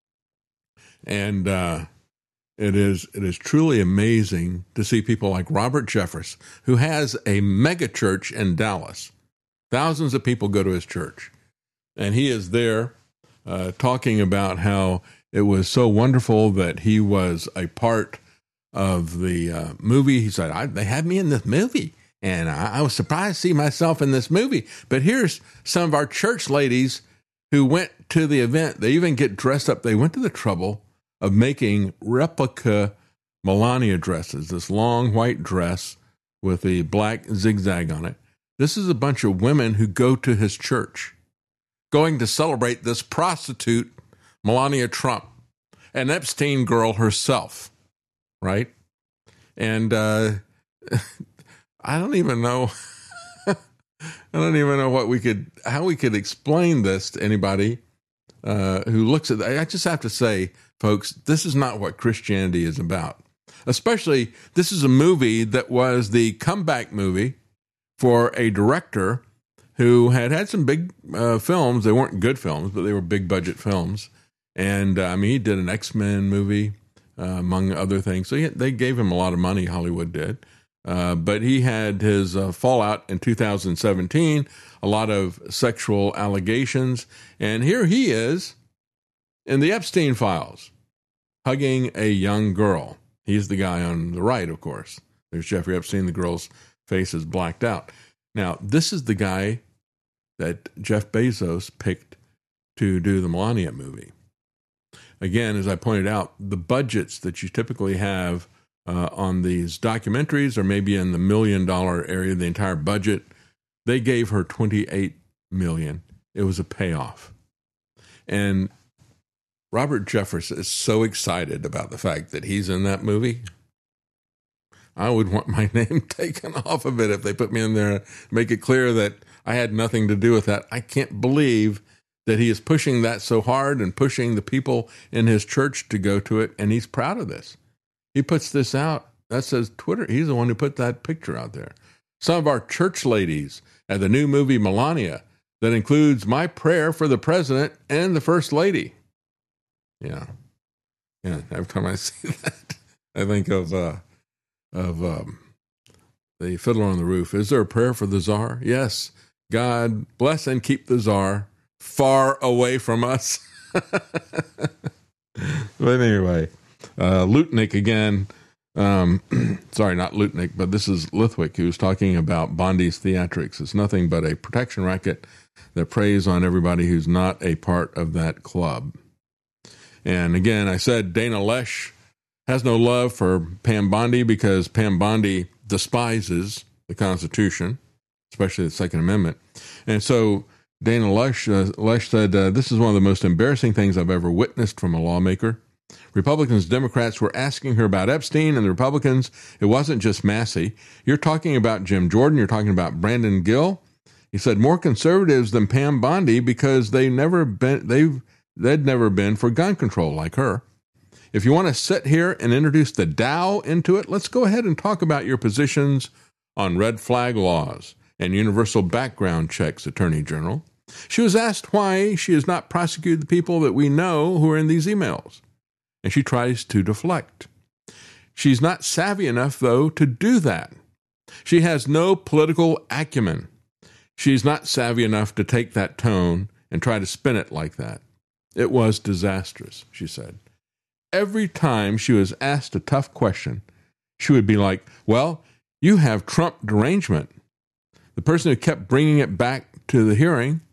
And it is truly amazing to see people like Robert Jeffress, who has a mega church in Dallas. Thousands of people go to his church. And he is there talking about how it was so wonderful that he was a part of the movie. He said, they had me in this movie, and I was surprised to see myself in this movie. But here's some of our church ladies who went to the event. They even get dressed up. They went to the trouble of making replica Melania dresses, this long white dress with the black zigzag on it. This is a bunch of women who go to his church, going to celebrate this prostitute, Melania Trump, an Epstein girl herself, right? And I don't even know. I don't even know how we could explain this to anybody who looks at that. I just have to say, folks, this is not what Christianity is about. Especially, this is a movie that was the comeback movie for a director who had some big films. They weren't good films, but they were big budget films. And he did an X-Men movie, among other things. So they gave him a lot of money, Hollywood did. But he had his fallout in 2017, a lot of sexual allegations. And here he is in the Epstein files, hugging a young girl. He's the guy on the right, of course. There's Jeffrey Epstein. The girl's face is blacked out. Now, this is the guy that Jeff Bezos picked to do the Melania movie. Again, as I pointed out, the budgets that you typically have on these documentaries are maybe in the $1 million area, the entire budget. They gave her $28 million. It was a payoff. And Robert Jeffress is so excited about the fact that he's in that movie. I would want my name taken off of it if they put me in there, make it clear that I had nothing to do with that. I can't believe that he is pushing that so hard and pushing the people in his church to go to it, and he's proud of this. He puts this out. That says Twitter. He's the one who put that picture out there. Some of our church ladies at the new movie Melania that includes my prayer for the president and the first lady. Yeah. Every time I see that, I think of the Fiddler on the Roof. Is there a prayer for the czar? Yes. God bless and keep the czar far away from us. But anyway, Lutnick again. Sorry, not Lutnick, but this is Lithwick, who's talking about Bondi's theatrics. It's nothing but a protection racket that preys on everybody who's not a part of that club. And again, I said Dana Loesch has no love for Pam Bondi because Pam Bondi despises the Constitution, especially the Second Amendment. And so Dana Loesch said, this is one of the most embarrassing things I've ever witnessed from a lawmaker. Republicans, Democrats were asking her about Epstein, and the Republicans, it wasn't just Massey. You're talking about Jim Jordan. You're talking about Brandon Gill. He said more conservatives than Pam Bondi because they'd never been for gun control like her. If you want to sit here and introduce the Dow into it, let's go ahead and talk about your positions on red flag laws and universal background checks, Attorney General. She was asked why she has not prosecuted the people that we know who are in these emails, and she tries to deflect. She's not savvy enough, though, to do that. She has no political acumen. She's not savvy enough to take that tone and try to spin it like that. It was disastrous, she said. Every time she was asked a tough question, she would be like, well, you have Trump derangement. The person who kept bringing Trump back to the hearing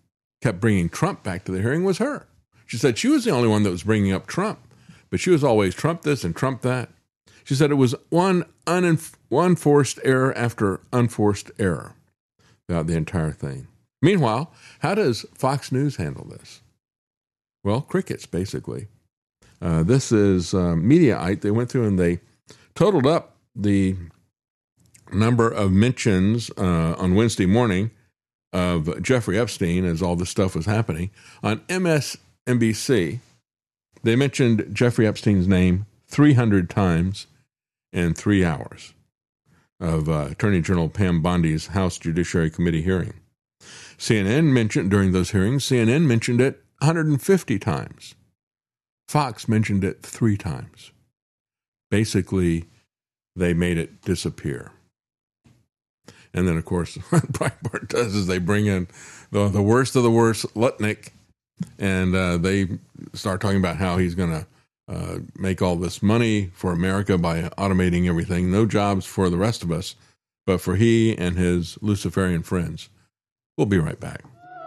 was her. She said she was the only one that was bringing up Trump, but she was always Trump this and Trump that. She said it was one forced error after unforced error throughout the entire thing. Meanwhile, how does Fox News handle this? Well, crickets, basically. This is Mediaite. They went through and they totaled up the number of mentions on Wednesday morning of Jeffrey Epstein as all this stuff was happening. On MSNBC, they mentioned Jeffrey Epstein's name 300 times in 3 hours of Attorney General Pam Bondi's House Judiciary Committee hearing. CNN mentioned it 150 times. Fox mentioned it 3 times. Basically, they made it disappear. And then, of course, what Breitbart does is they bring in the worst of the worst, Lutnick, and they start talking about how he's going to make all this money for America by automating everything. No jobs for the rest of us, but for he and his Luciferian friends. We'll be right back.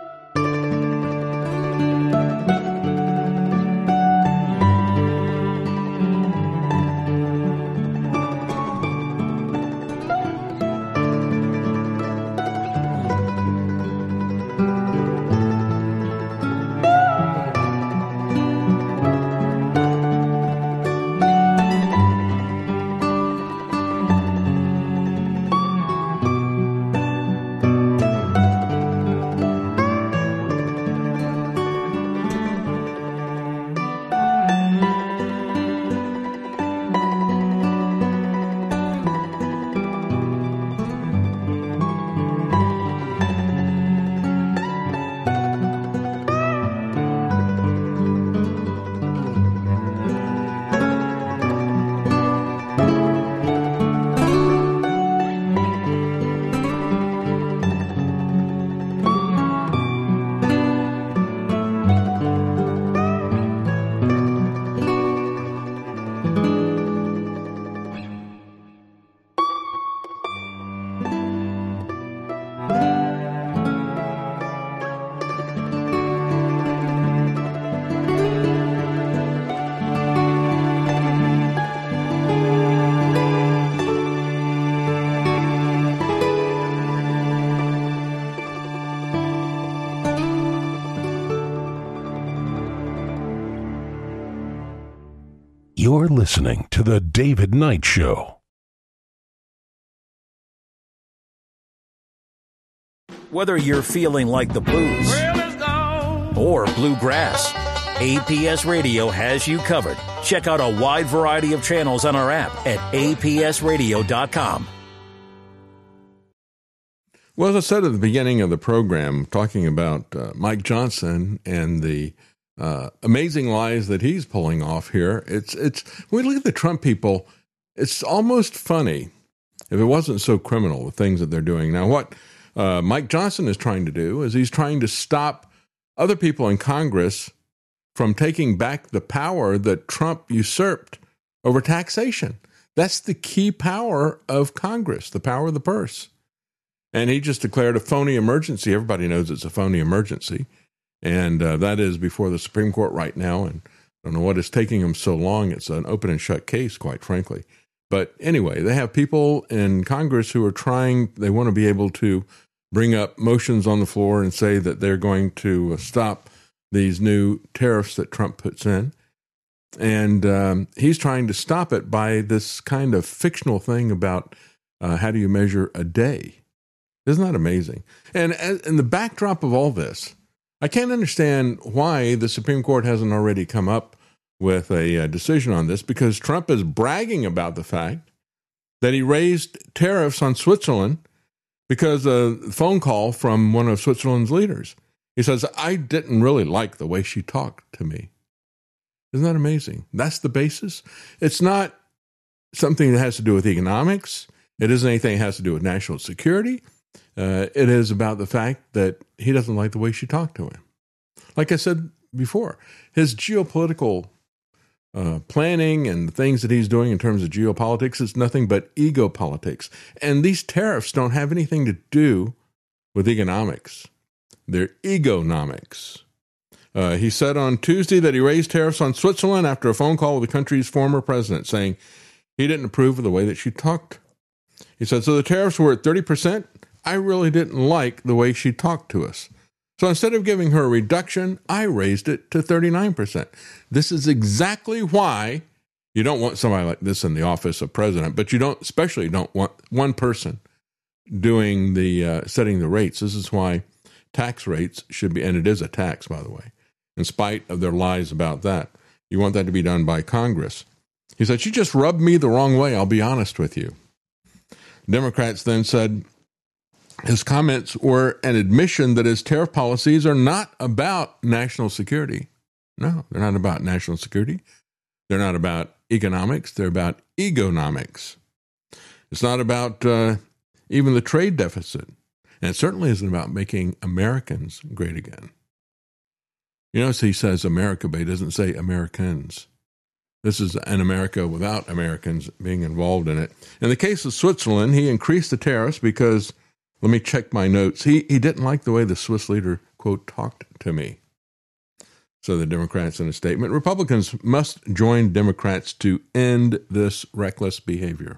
You're listening to The David Knight Show. Whether you're feeling like the blues or bluegrass, APS Radio has you covered. Check out a wide variety of channels on our app at apsradio.com. Well, as I said at the beginning of the program, talking about Mike Johnson and the amazing lies that he's pulling off here, it's when we look at the Trump people, it's almost funny if it wasn't so criminal, the things that they're doing. Now, what Mike Johnson is trying to do is he's trying to stop other people in Congress from taking back the power that Trump usurped over taxation. That's the key power of Congress, the power of the purse. And he just declared a phony emergency. Everybody knows it's a phony emergency. And that is before the Supreme Court right now. And I don't know what is taking them so long. It's an open and shut case, quite frankly. But anyway, they have people in Congress who are they want to be able to bring up motions on the floor and say that they're going to stop these new tariffs that Trump puts in. And he's trying to stop it by this kind of fictional thing about how do you measure a day. Isn't that amazing? And in the backdrop of all this, I can't understand why the Supreme Court hasn't already come up with a decision on this, because Trump is bragging about the fact that he raised tariffs on Switzerland because of a phone call from one of Switzerland's leaders. He says, I didn't really like the way she talked to me. Isn't that amazing? That's the basis. It's not something that has to do with economics. It isn't anything that has to do with national security. It is about the fact that he doesn't like the way she talked to him. Like I said before, his geopolitical planning and the things that he's doing in terms of geopolitics is nothing but ego politics. And these tariffs don't have anything to do with economics. They're egonomics. He said on Tuesday that he raised tariffs on Switzerland after a phone call with the country's former president, saying he didn't approve of the way that she talked. He said, so the tariffs were at 30%. I really didn't like the way she talked to us. So instead of giving her a reduction, I raised it to 39%. This is exactly why you don't want somebody like this in the office of president, but you especially don't want one person doing the setting the rates. This is why tax rates should be, and it is a tax, by the way, in spite of their lies about that. You want that to be done by Congress. He said, she just rubbed me the wrong way, I'll be honest with you. Democrats then said his comments were an admission that his tariff policies are not about national security. No, they're not about national security. They're not about economics. They're about egonomics. It's not about even the trade deficit. And it certainly isn't about making Americans great again. You notice he says America, but he doesn't say Americans. This is an America without Americans being involved in it. In the case of Switzerland, he increased the tariffs because, let me check my notes, he didn't like the way the Swiss leader, quote, talked to me. So the Democrats in a statement, Republicans must join Democrats to end this reckless behavior.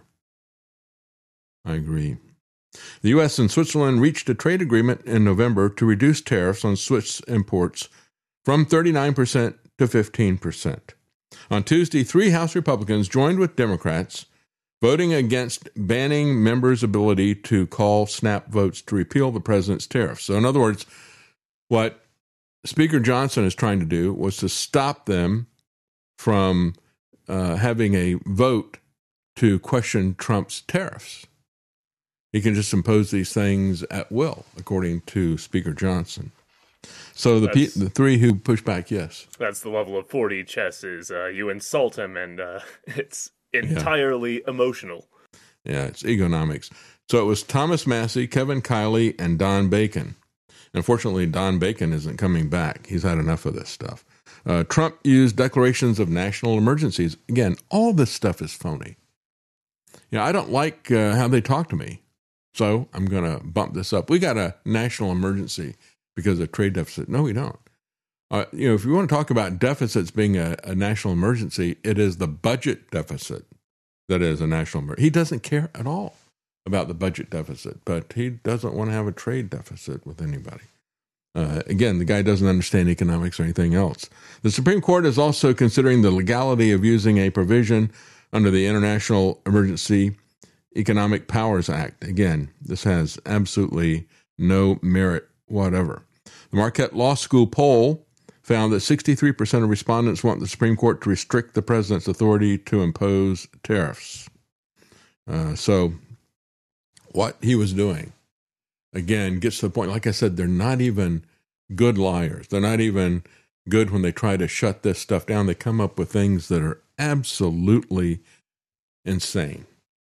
I agree. The U.S. and Switzerland reached a trade agreement in November to reduce tariffs on Swiss imports from 39% to 15%. On Tuesday, 3 House Republicans joined with Democrats, voting against banning members' ability to call snap votes to repeal the president's tariffs. So in other words, what Speaker Johnson is trying to do was to stop them from having a vote to question Trump's tariffs. He can just impose these things at will, according to Speaker Johnson. So the 3 who push back, yes. That's the level of 4D chess is you insult him and it's entirely emotional. Yeah, it's egonomics. So it was Thomas Massie, Kevin Kiley, and Don Bacon. Unfortunately, Don Bacon isn't coming back. He's had enough of this stuff. Trump used declarations of national emergencies. Again, all this stuff is phony. I don't like how they talk to me, so I'm going to bump this up. We got a national emergency because of trade deficit. No, we don't. If you want to talk about deficits being a national emergency, it is the budget deficit that is a national emergency. He doesn't care at all about the budget deficit, but he doesn't want to have a trade deficit with anybody. Again, the guy doesn't understand economics or anything else. The Supreme Court is also considering the legality of using a provision under the International Emergency Economic Powers Act. Again, this has absolutely no merit whatever. The Marquette Law School poll found that 63% of respondents want the Supreme Court to restrict the president's authority to impose tariffs. So what he was doing again, gets to the point, like I said, they're not even good liars. They're not even good when they try to shut this stuff down. They come up with things that are absolutely insane.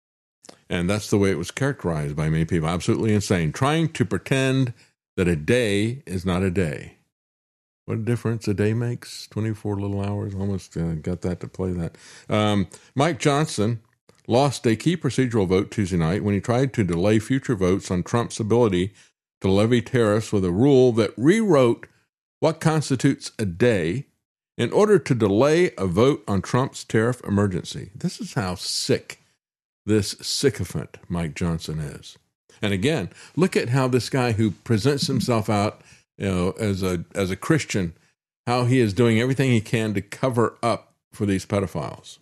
And that's the way it was characterized by many people. Absolutely insane. Trying to pretend that a day is not a day. What a difference a day makes. 24 little hours. Almost got that to play that. Mike Johnson lost a key procedural vote Tuesday night when he tried to delay future votes on Trump's ability to levy tariffs with a rule that rewrote what constitutes a day in order to delay a vote on Trump's tariff emergency. This is how sick this sycophant Mike Johnson is. And again, look at how this guy who presents himself out, as a Christian, how he is doing everything he can to cover up for these pedophiles.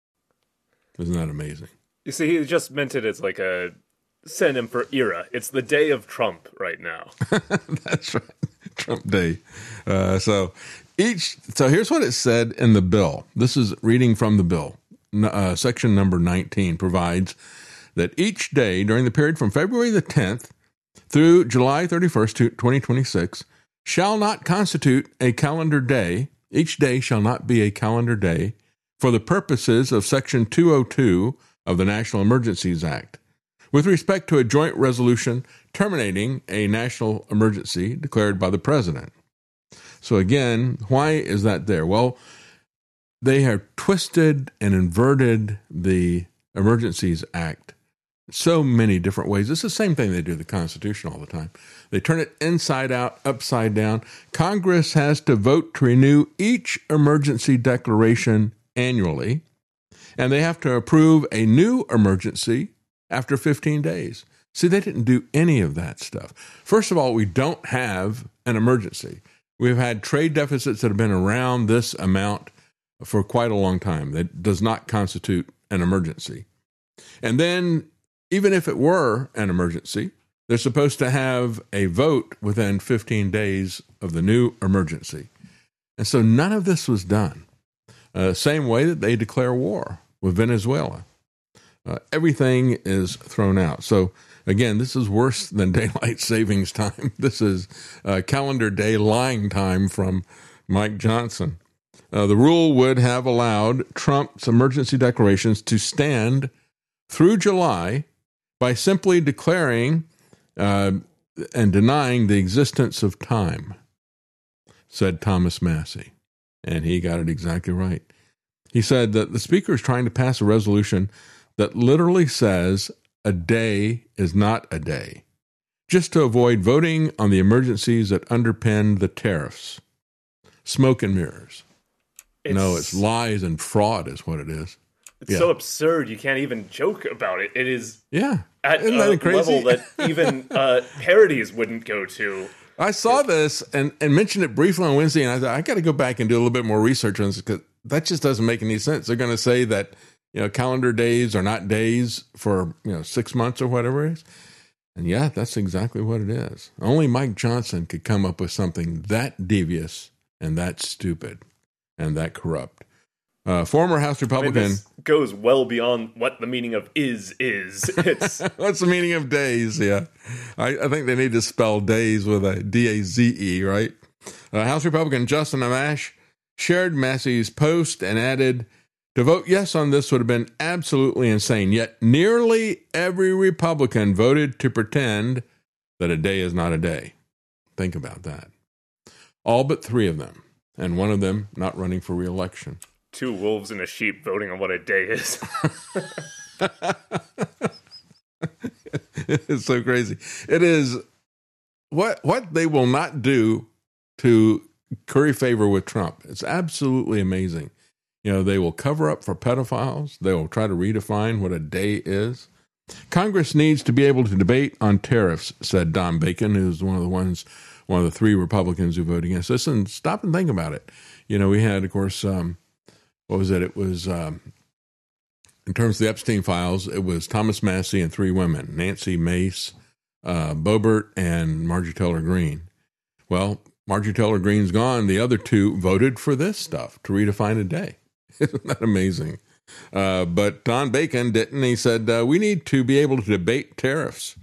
Isn't that amazing? You see, he just meant it as like a synonym for era. It's the day of Trump right now. That's right. Trump Day. So here's what it said in the bill. This is reading from the bill. Section number 19 provides that each day during the period from February the 10th through July 31st, 2026, shall not constitute a calendar day. Each day shall not be a calendar day for the purposes of Section 202 of the National Emergencies Act, with respect to a joint resolution terminating a national emergency declared by the president. So again, why is that there? Well, they have twisted and inverted the Emergencies Act so many different ways. It's the same thing they do the Constitution all the time. They turn it inside out, upside down. Congress has to vote to renew each emergency declaration annually, and they have to approve a new emergency after 15 days. See, they didn't do any of that stuff. First of all, we don't have an emergency. We've had trade deficits that have been around this amount for quite a long time. That does not constitute an emergency. And then, even if it were an emergency, they're supposed to have a vote within 15 days of the new emergency. And so none of this was done. Same way that they declare war with Venezuela. Everything is thrown out. So again, this is worse than daylight savings time. This is calendar day lying time from Mike Johnson. The rule would have allowed Trump's emergency declarations to stand through July by simply declaring and denying the existence of time, said Thomas Massie. And he got it exactly right. He said that the speaker is trying to pass a resolution that literally says a day is not a day, just to avoid voting on the emergencies that underpin the tariffs. Smoke and mirrors. It's lies and fraud is what it is. It's so absurd you can't even joke about it. It is at Isn't that a level that even parodies wouldn't go to. I saw this and mentioned it briefly on Wednesday, and I thought, I got to go back and do a little bit more research on this because that just doesn't make any sense. They're going to say that calendar days are not days for 6 months or whatever it is. And that's exactly what it is. Only Mike Johnson could come up with something that devious and that stupid and that corrupt. Former House Republican. This goes well beyond what the meaning of is. It's what's the meaning of days? Yeah. I think they need to spell days with a D-A-Z-E, right? House Republican Justin Amash shared Massey's post and added, to vote yes on this would have been absolutely insane. Yet nearly every Republican voted to pretend that a day is not a day. Think about that. All but 3 of them, and one of them not running for re-election. 2 wolves and a sheep voting on what a day is. It's so crazy. It is what they will not do to curry favor with Trump. It's absolutely amazing. They will cover up for pedophiles. They will try to redefine what a day is. Congress needs to be able to debate on tariffs, said Don Bacon, who's one of the 3 Republicans who voted against this. And stop and think about it. We had, of course, what was it? It was, in terms of the Epstein files, it was Thomas Massie and 3 women, Nancy Mace, Boebert, and Marjorie Taylor Greene. Well, Marjorie Taylor Greene's gone. The other 2 voted for this stuff to redefine a day. Isn't that amazing? But Don Bacon didn't. He said, we need to be able to debate tariffs.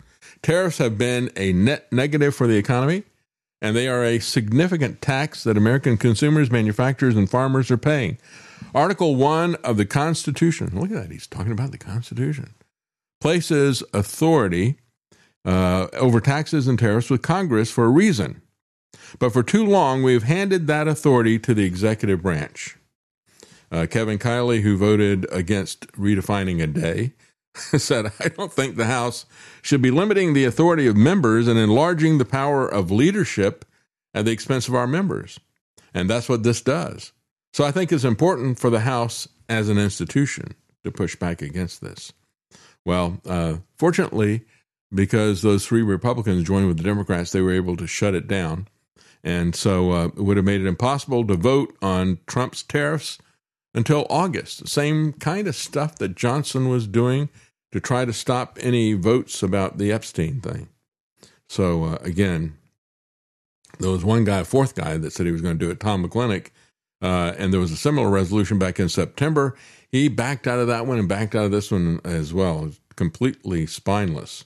Tariffs have been a net negative for the economy, and they are a significant tax that American consumers, manufacturers, and farmers are paying. Article 1 of the Constitution, look at that, he's talking about the Constitution, places authority over taxes and tariffs with Congress for a reason. But for too long, we've handed that authority to the executive branch. Kevin Kiley, who voted against redefining a day, said, I don't think the House should be limiting the authority of members and enlarging the power of leadership at the expense of our members. And that's what this does. So I think it's important for the House as an institution to push back against this. Well, fortunately, because those 3 Republicans joined with the Democrats, they were able to shut it down. And so it would have made it impossible to vote on Trump's tariffs until August. The same kind of stuff that Johnson was doing to try to stop any votes about the Epstein thing. So, again, there was one guy, a 4th guy, that said he was going to do it, Tom McClintock, and there was a similar resolution back in September. He backed out of that one and backed out of this one as well. Completely spineless,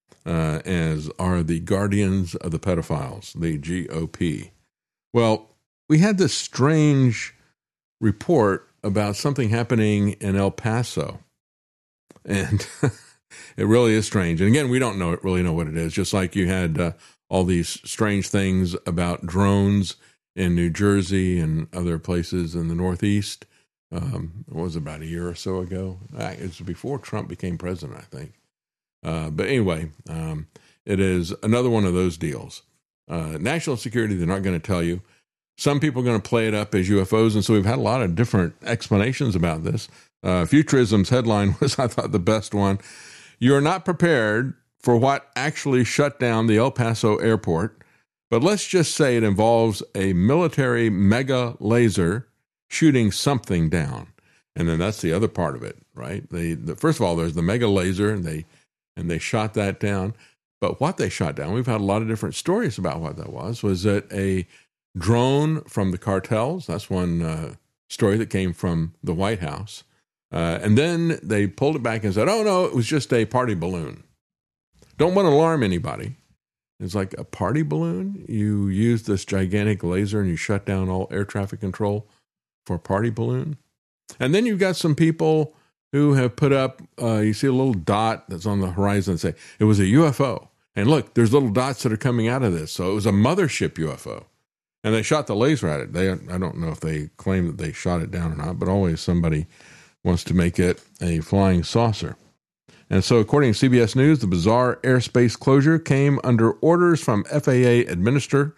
as are the guardians of the pedophiles, the GOP. Well, we had this strange report about something happening in El Paso. And it really is strange. And again, we don't really know what it is. Just like you had all these strange things about drones in New Jersey and other places in the Northeast. It was about a year or so ago. It was before Trump became president, I think. But anyway, it is another one of those deals. National security, they're not going to tell you. Some people are going to play it up as UFOs, and so we've had a lot of different explanations about this. Futurism's headline was, I thought, the best one. You're not prepared for what actually shut down the El Paso airport, but let's just say it involves a military mega laser shooting something down. And then that's the other part of it, right? First of all, there's the mega laser, and they shot that down. But what they shot down, we've had a lot of different stories about what that was it a drone from the cartels? That's one story that came from the White House. And then they pulled it back and said, oh, no, it was just a party balloon. Don't want to alarm anybody. It's like a party balloon. You use this gigantic laser and you shut down all air traffic control for a party balloon. And then you've got some people who have put up, you see a little dot that's on the horizon and say, it was a UFO. And look, there's little dots that are coming out of this. So it was a mothership UFO. And they shot the laser at it. I don't know if they claim that they shot it down or not, but always somebody wants to make it a flying saucer. And so according to CBS News, the bizarre airspace closure came under orders from FAA Administrator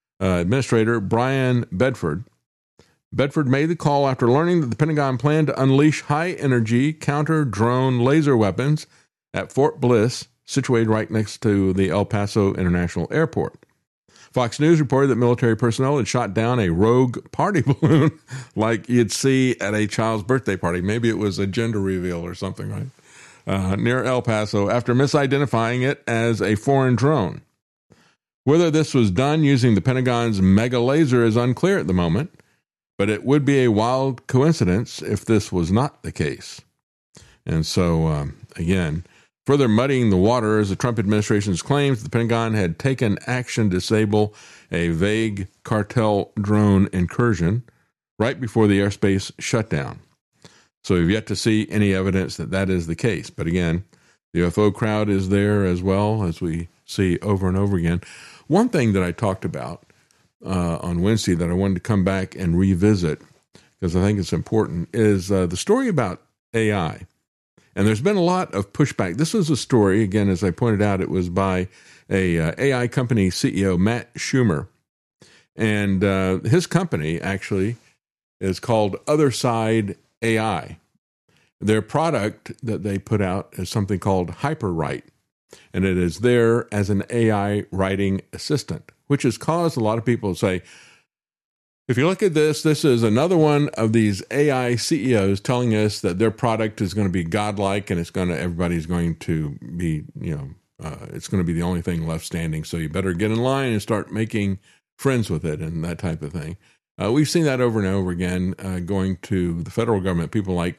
Brian Bedford. Bedford made the call after learning that the Pentagon planned to unleash high-energy counter-drone laser weapons at Fort Bliss, situated right next to the El Paso International Airport. Fox News reported that military personnel had shot down a rogue party balloon like you'd see at a child's birthday party. Maybe it was a gender reveal or something, right? Near El Paso after misidentifying it as a foreign drone. Whether this was done using the Pentagon's mega laser is unclear at the moment, but it would be a wild coincidence if this was not the case. And so, again, further muddying the water as the Trump administration's claims the Pentagon had taken action to disable a vague cartel drone incursion right before the airspace shutdown. So we've yet to see any evidence that that is the case. But again, the UFO crowd is there as well, as we see over and over again. One thing that I talked about on Wednesday that I wanted to come back and revisit, because I think it's important, is the story about AI. And there's been a lot of pushback. This was a story, again, as I pointed out, it was by a AI company CEO, Matt Schumer. And his company actually is called Otherside AI. Their product that they put out is something called HyperWrite. And it is there as an AI writing assistant, which has caused a lot of people to say, if you look at this, this is another one of these AI CEOs telling us that their product is going to be godlike and everybody's going to be, it's going to be the only thing left standing. So you better get in line and start making friends with it and that type of thing. We've seen that over and over again going to the federal government. People like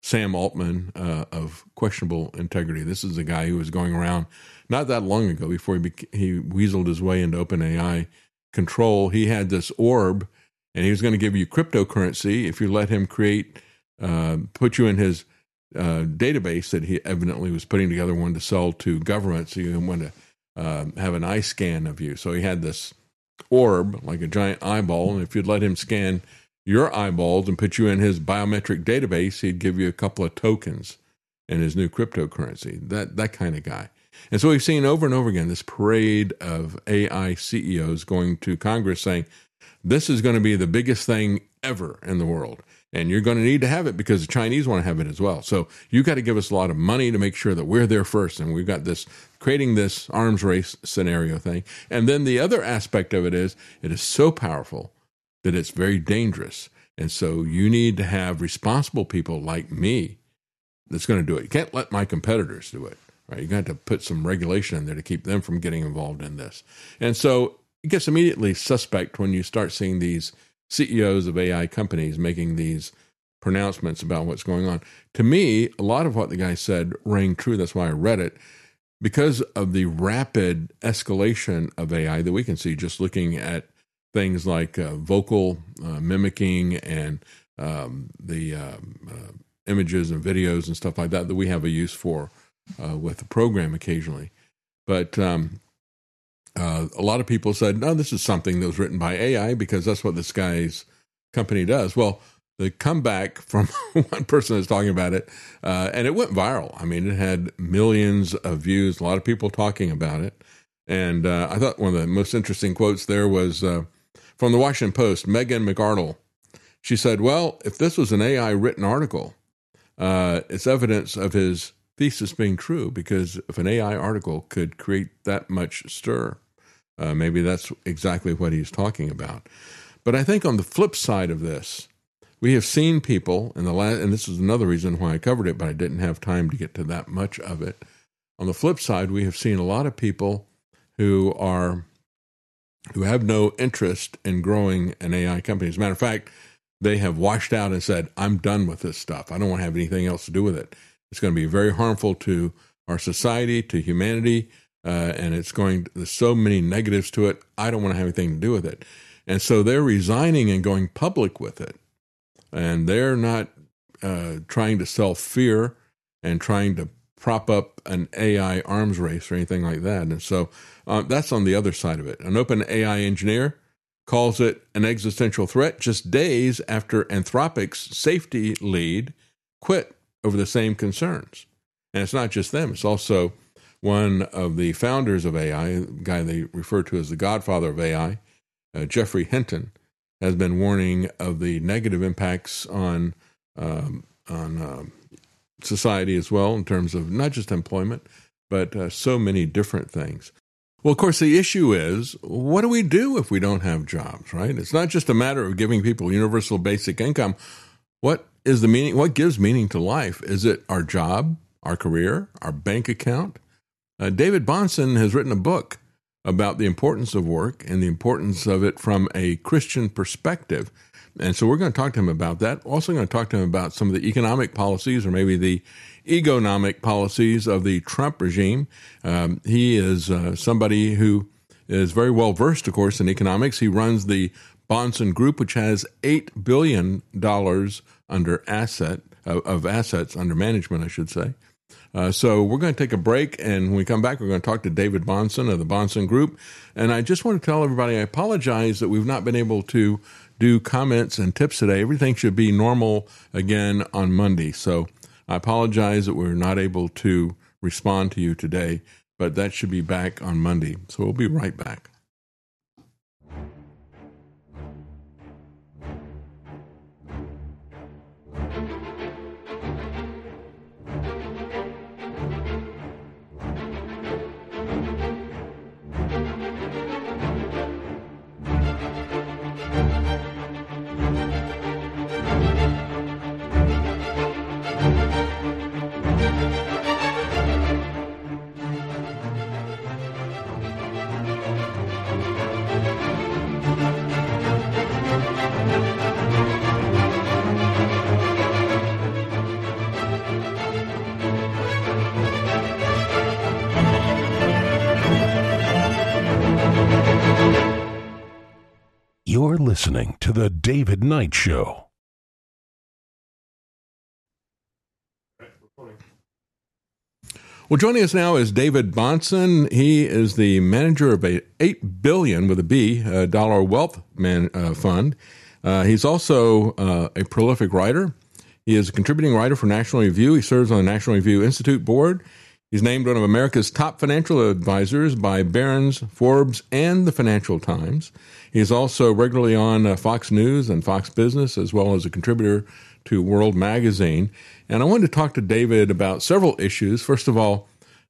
Sam Altman of questionable integrity. This is a guy who was going around not that long ago before he weaseled his way into OpenAI control. He had this orb, and he was going to give you cryptocurrency if you let him put you in his database that he evidently was putting together one to sell to governments. So you want to have an eye scan of you. So he had this orb, like a giant eyeball, and if you'd let him scan your eyeballs and put you in his biometric database, he'd give you a couple of tokens in his new cryptocurrency. That kind of guy. And so we've seen over and over again this parade of AI CEOs going to Congress saying, this is going to be the biggest thing ever in the world. And you're going to need to have it because the Chinese want to have it as well. So you got to give us a lot of money to make sure that we're there first. And we've got this, creating this arms race scenario thing. And then the other aspect of it is so powerful that it's very dangerous. And so you need to have responsible people like me that's going to do it. You can't let my competitors do it. Right? You're going to have to put some regulation in there to keep them from getting involved in this. And so it gets immediately suspect when you start seeing these CEOs of AI companies making these pronouncements about what's going on. To me, a lot of what the guy said rang true. That's why I read it. Because of the rapid escalation of AI that we can see just looking at things like vocal mimicking and the images and videos and stuff like that we have a use for with the program occasionally. But a lot of people said, no, this is something that was written by AI because that's what this guy's company does. Well, the comeback from one person is talking about it, and it went viral. I mean, it had millions of views, a lot of people talking about it. And I thought one of the most interesting quotes there was from the Washington Post, Megan McArdle. She said, well, if this was an AI written article, it's evidence of his thesis being true, because if an AI article could create that much stir, maybe that's exactly what he's talking about. But I think on the flip side of this, we have seen people in the last, and this is another reason why I covered it, but I didn't have time to get to that much of it. On the flip side, we have seen a lot of people who have no interest in growing an AI company. As a matter of fact, they have washed out and said, I'm done with this stuff. I don't want to have anything else to do with it. It's going to be very harmful to our society, to humanity, and there's so many negatives to it. I don't want to have anything to do with it. And so they're resigning and going public with it. And they're not trying to sell fear and trying to prop up an AI arms race or anything like that. And so that's on the other side of it. An OpenAI engineer calls it an existential threat just days after Anthropic's safety lead quit over the same concerns. And it's not just them. It's also one of the founders of AI, a guy they refer to as the godfather of AI, Geoffrey Hinton, has been warning of the negative impacts on society as well, in terms of not just employment, but so many different things. Well, of course, the issue is, what do we do if we don't have jobs, right? It's not just a matter of giving people universal basic income. What is the meaning? What gives meaning to life? Is it our job, our career, our bank account? David Bahnsen has written a book about the importance of work and the importance of it from a Christian perspective. And so we're going to talk to him about that. Also going to talk to him about some of the economic policies, or maybe the egonomic policies of the Trump regime. He is somebody who is very well versed, of course, in economics. He runs the Bahnsen Group, which has $8 billion under assets under management, I should say. So we're going to take a break, and when we come back, we're going to talk to David Bahnsen of the Bahnsen Group. And I just want to tell everybody, I apologize that we've not been able to do comments and tips today. Everything should be normal again on Monday. So I apologize that we're not able to respond to you today, but that should be back on Monday. So we'll be right back. listening to The David Knight Show. Well, joining us now is David Bahnsen. He is the manager of a $8 billion with a B dollar wealth fund. He's also a prolific writer. He is a contributing writer for National Review. He serves on the National Review Institute board. He's named one of America's top financial advisors by Barron's, Forbes, and the Financial Times. He's also regularly on Fox News and Fox Business, as well as a contributor to World Magazine. And I wanted to talk to David about several issues. First of all,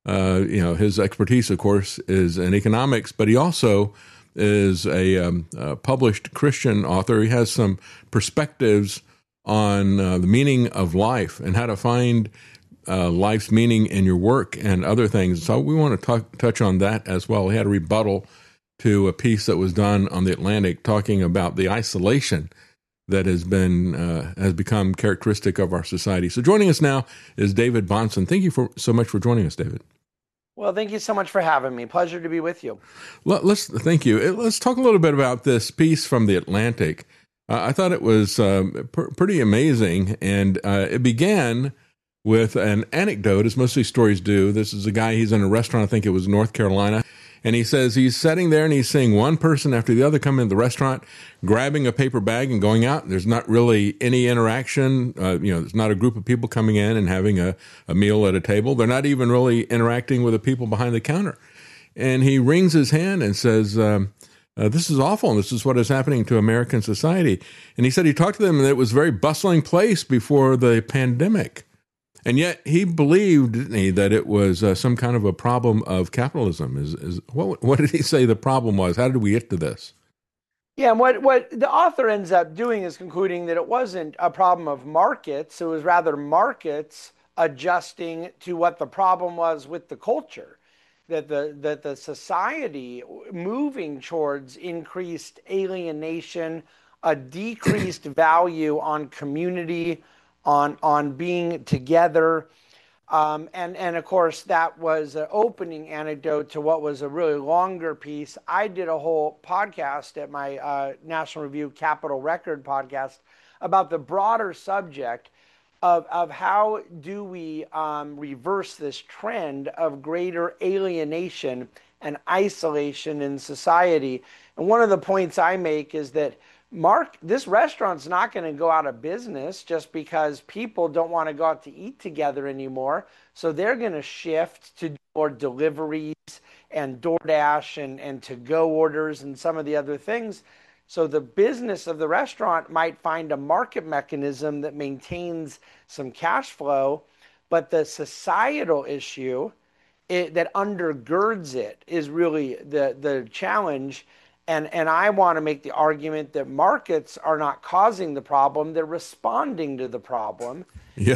his expertise, of course, is in economics, but he also is a published Christian author. He has some perspectives on the meaning of life and how to find life's meaning in your work and other things. So we want to touch on that as well. He had a rebuttal to a piece that was done on The Atlantic talking about the isolation that has become characteristic of our society. So joining us now is David Bahnsen. Thank you so much for joining us, David. Well, thank you so much for having me. Pleasure to be with you. Thank you. Let's talk a little bit about this piece from The Atlantic. I thought it was pretty amazing, and it began with an anecdote, as most of these stories do. This is a guy, he's in a restaurant, I think it was North Carolina, and he says he's sitting there and he's seeing one person after the other come into the restaurant, grabbing a paper bag and going out. There's not really any interaction. There's not a group of people coming in and having a meal at a table. They're not even really interacting with the people behind the counter. And he wrings his hand and says, this is awful, and this is what is happening to American society. And he said he talked to them, and it was a very bustling place before the pandemic. And yet he believed, didn't he, that it was some kind of a problem of capitalism. What did he say the problem was? How did we get to this? Yeah, and what the author ends up doing is concluding that it wasn't a problem of markets. It was rather markets adjusting to what the problem was with the culture. That the society moving towards increased alienation, a decreased value on community, on being together. And of course, that was an opening anecdote to what was a really longer piece. I did a whole podcast at my National Review Capitol Record podcast about the broader subject of how do we reverse this trend of greater alienation and isolation in society. And one of the points I make is that this restaurant's not going to go out of business just because people don't want to go out to eat together anymore. So they're going to shift to more deliveries and DoorDash and to-go orders and some of the other things. So the business of the restaurant might find a market mechanism that maintains some cash flow, but the societal issue that undergirds it is really the challenge. And I want to make the argument that markets are not causing the problem; they're responding to the problem. Yeah.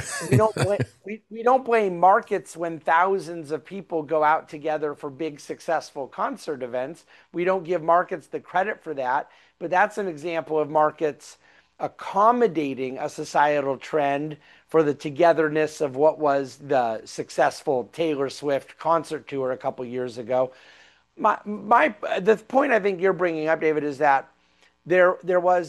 we don't blame markets when thousands of people go out together for big successful concert events. We don't give markets the credit for that. But that's an example of markets accommodating a societal trend for the togetherness of what was the successful Taylor Swift concert tour a couple years ago. The point I think you're bringing up, David, is that there was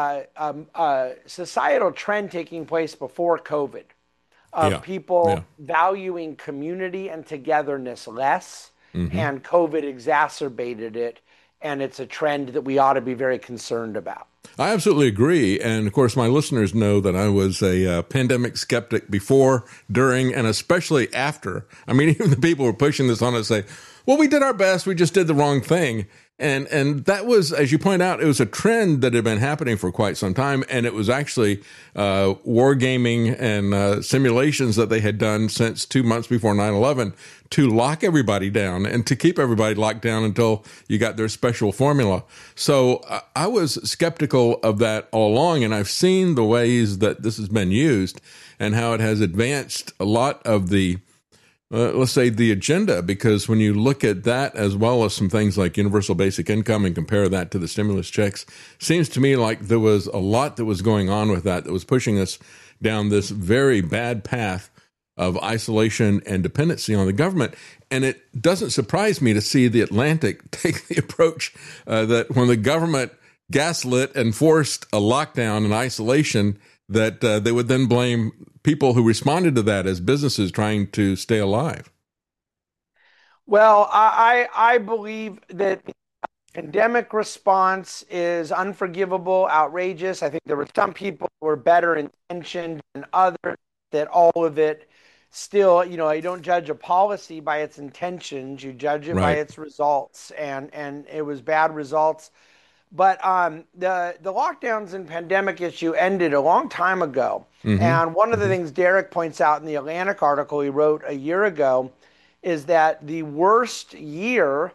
a societal trend taking place before COVID of people valuing community and togetherness less, and COVID exacerbated it. And it's a trend that we ought to be very concerned about. I absolutely agree. And of course, my listeners know that I was a pandemic skeptic before, during, and especially after. I mean, even the people who were pushing this on us say, well, we did our best. We just did the wrong thing. And that was, as you point out, it was a trend that had been happening for quite some time. And it was actually wargaming and simulations that they had done since 2 months before 9/11 to lock everybody down and to keep everybody locked down until you got their special formula. So I was skeptical of that all along. And I've seen the ways that this has been used and how it has advanced a lot of the let's say the agenda, because when you look at that as well as some things like universal basic income and compare that to the stimulus checks, seems to me like there was a lot that was going on with that was pushing us down this very bad path of isolation and dependency on the government. And it doesn't surprise me to see The Atlantic take the approach that when the government gaslit and forced a lockdown and isolation that they would then blame people who responded to that as businesses trying to stay alive. Well, I believe that the pandemic response is unforgivable, outrageous. I think there were some people who were better intentioned than others, that all of it still, you don't judge a policy by its intentions, you judge it by its results, and it was bad results. But the lockdowns and pandemic issue ended a long time ago. Mm-hmm. And one of the things Derek points out in the Atlantic article he wrote a year ago is that the worst year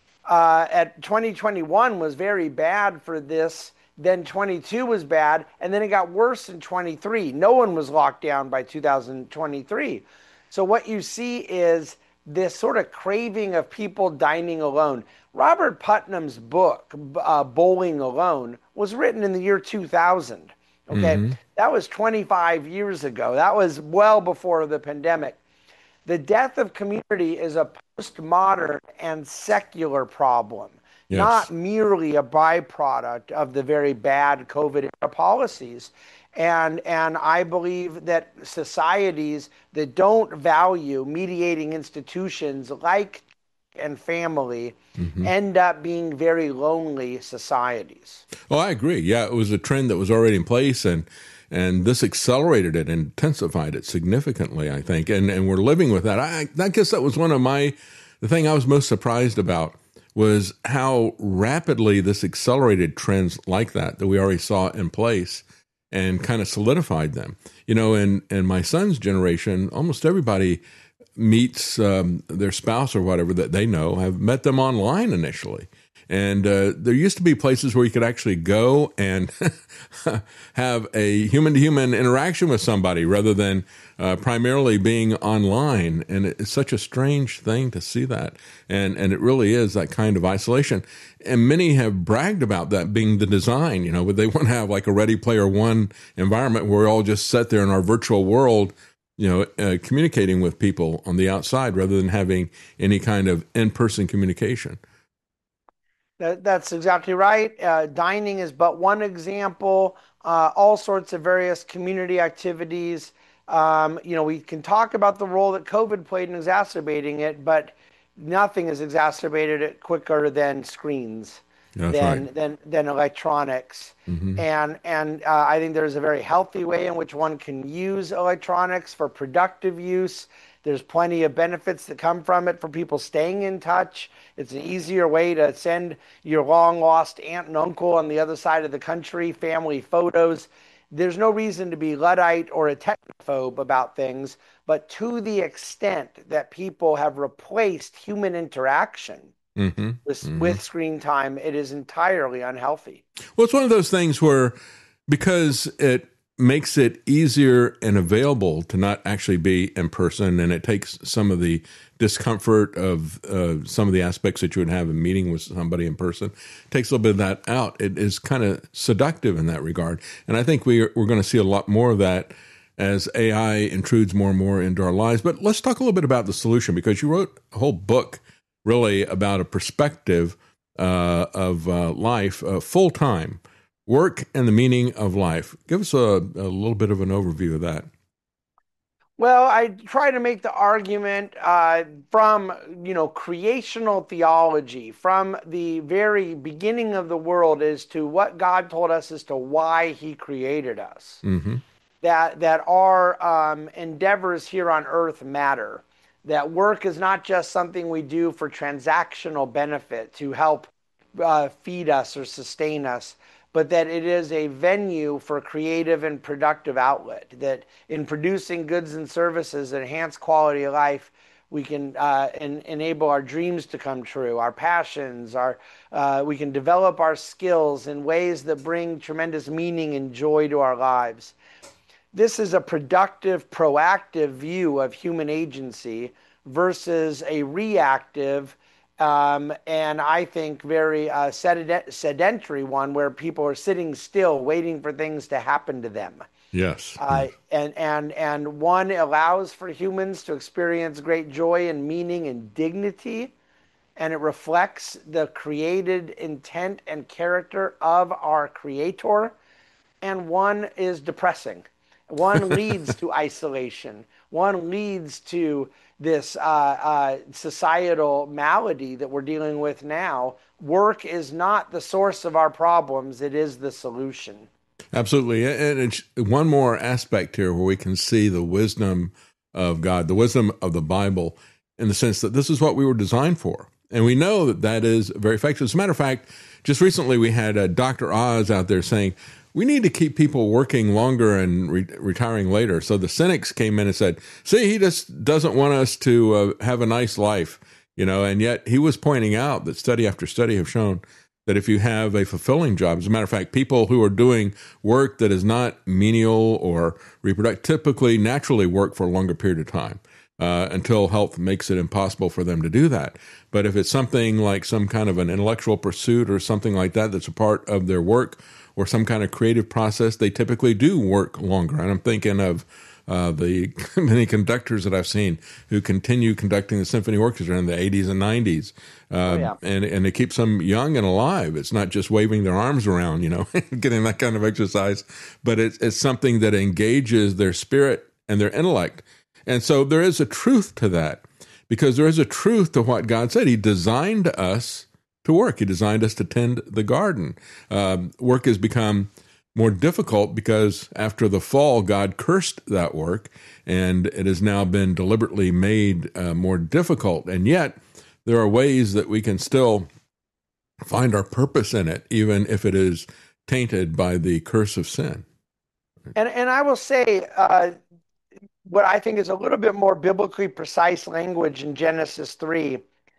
at 2021 was very bad for this. Then 22 was bad, and then it got worse in 23. No one was locked down by 2023. So what you see is this sort of craving of people dining alone. Robert Putnam's book, Bowling Alone, was written in the year 2000. Okay, mm-hmm. That was 25 years ago. That was well before the pandemic. The death of community is a postmodern and secular problem, yes. Not merely a byproduct of the very bad COVID-era policies. And I believe that societies that don't value mediating institutions like and family mm-hmm. end up being very lonely societies. Oh, I agree. Yeah, it was a trend that was already in place, and this accelerated it and intensified it significantly, I think. And we're living with that. I guess that was the thing I was most surprised about was how rapidly this accelerated trends like that we already saw in place and kind of solidified them. In my son's generation, almost everybody meets their spouse or whatever that they know, have met them online initially. And there used to be places where you could actually go and have a human-to-human interaction with somebody rather than primarily being online. And it's such a strange thing to see that. And it really is that kind of isolation. And many have bragged about that being the design, but they want to have like a Ready Player One environment where we all just sit there in our virtual world, communicating with people on the outside rather than having any kind of in-person communication. That's exactly right. Dining is but one example. All sorts of various community activities. We can talk about the role that COVID played in exacerbating it, but nothing has exacerbated it quicker than screens, than electronics. Mm-hmm. And I think there's a very healthy way in which one can use electronics for productive use. There's plenty of benefits that come from it for people staying in touch. It's an easier way to send your long-lost aunt and uncle on the other side of the country family photos. There's no reason to be Luddite or a technophobe about things, but to the extent that people have replaced human interaction mm-hmm. with screen time, it is entirely unhealthy. Well, it's one of those things where because it makes it easier and available to not actually be in person, and it takes some of the discomfort of some of the aspects that you would have in meeting with somebody in person. It takes a little bit of that out. It is kind of seductive in that regard. And I think we're going to see a lot more of that as AI intrudes more and more into our lives. But let's talk a little bit about the solution, because you wrote a whole book really about a perspective of life full-time. Work and the meaning of life. Give us a little bit of an overview of that. Well, I try to make the argument from, creational theology, from the very beginning of the world as to what God told us as to why he created us. Mm-hmm. That our endeavors here on earth matter. That work is not just something we do for transactional benefit to help feed us or sustain us, but that it is a venue for creative and productive outlet, that in producing goods and services that enhance quality of life, we can enable our dreams to come true, our passions, we can develop our skills in ways that bring tremendous meaning and joy to our lives. This is a productive, proactive view of human agency versus a reactive and I think very sedentary one where people are sitting still waiting for things to happen to them. Yes. And one allows for humans to experience great joy and meaning and dignity and it reflects the created intent and character of our Creator, and one is depressing. One leads to isolation. One leads to this societal malady that we're dealing with now. Work is not the source of our problems. It is the solution. Absolutely. And it's one more aspect here where we can see the wisdom of God, the wisdom of the Bible, in the sense that this is what we were designed for. And we know that that is very effective. As a matter of fact, just recently we had Dr. Oz out there saying, we need to keep people working longer and retiring later. So the cynics came in and said, see, he just doesn't want us to have a nice life, and yet he was pointing out that study after study have shown that if you have a fulfilling job, as a matter of fact, people who are doing work that is not menial or reproductive typically naturally work for a longer period of time until health makes it impossible for them to do that. But if it's something like some kind of an intellectual pursuit or something like that that's a part of their work or some kind of creative process, they typically do work longer. And I'm thinking of the many conductors that I've seen who continue conducting the symphony orchestra in the 80s and 90s. And it keeps them young and alive. It's not just waving their arms around, getting that kind of exercise, but it's something that engages their spirit and their intellect. And so there is a truth to that, because there is a truth to what God said. He designed us to work. He designed us to tend the garden. Work has become more difficult because after the fall, God cursed that work, and it has now been deliberately made more difficult. And yet, there are ways that we can still find our purpose in it, even if it is tainted by the curse of sin. And I will say, what I think is a little bit more biblically precise language in Genesis 3.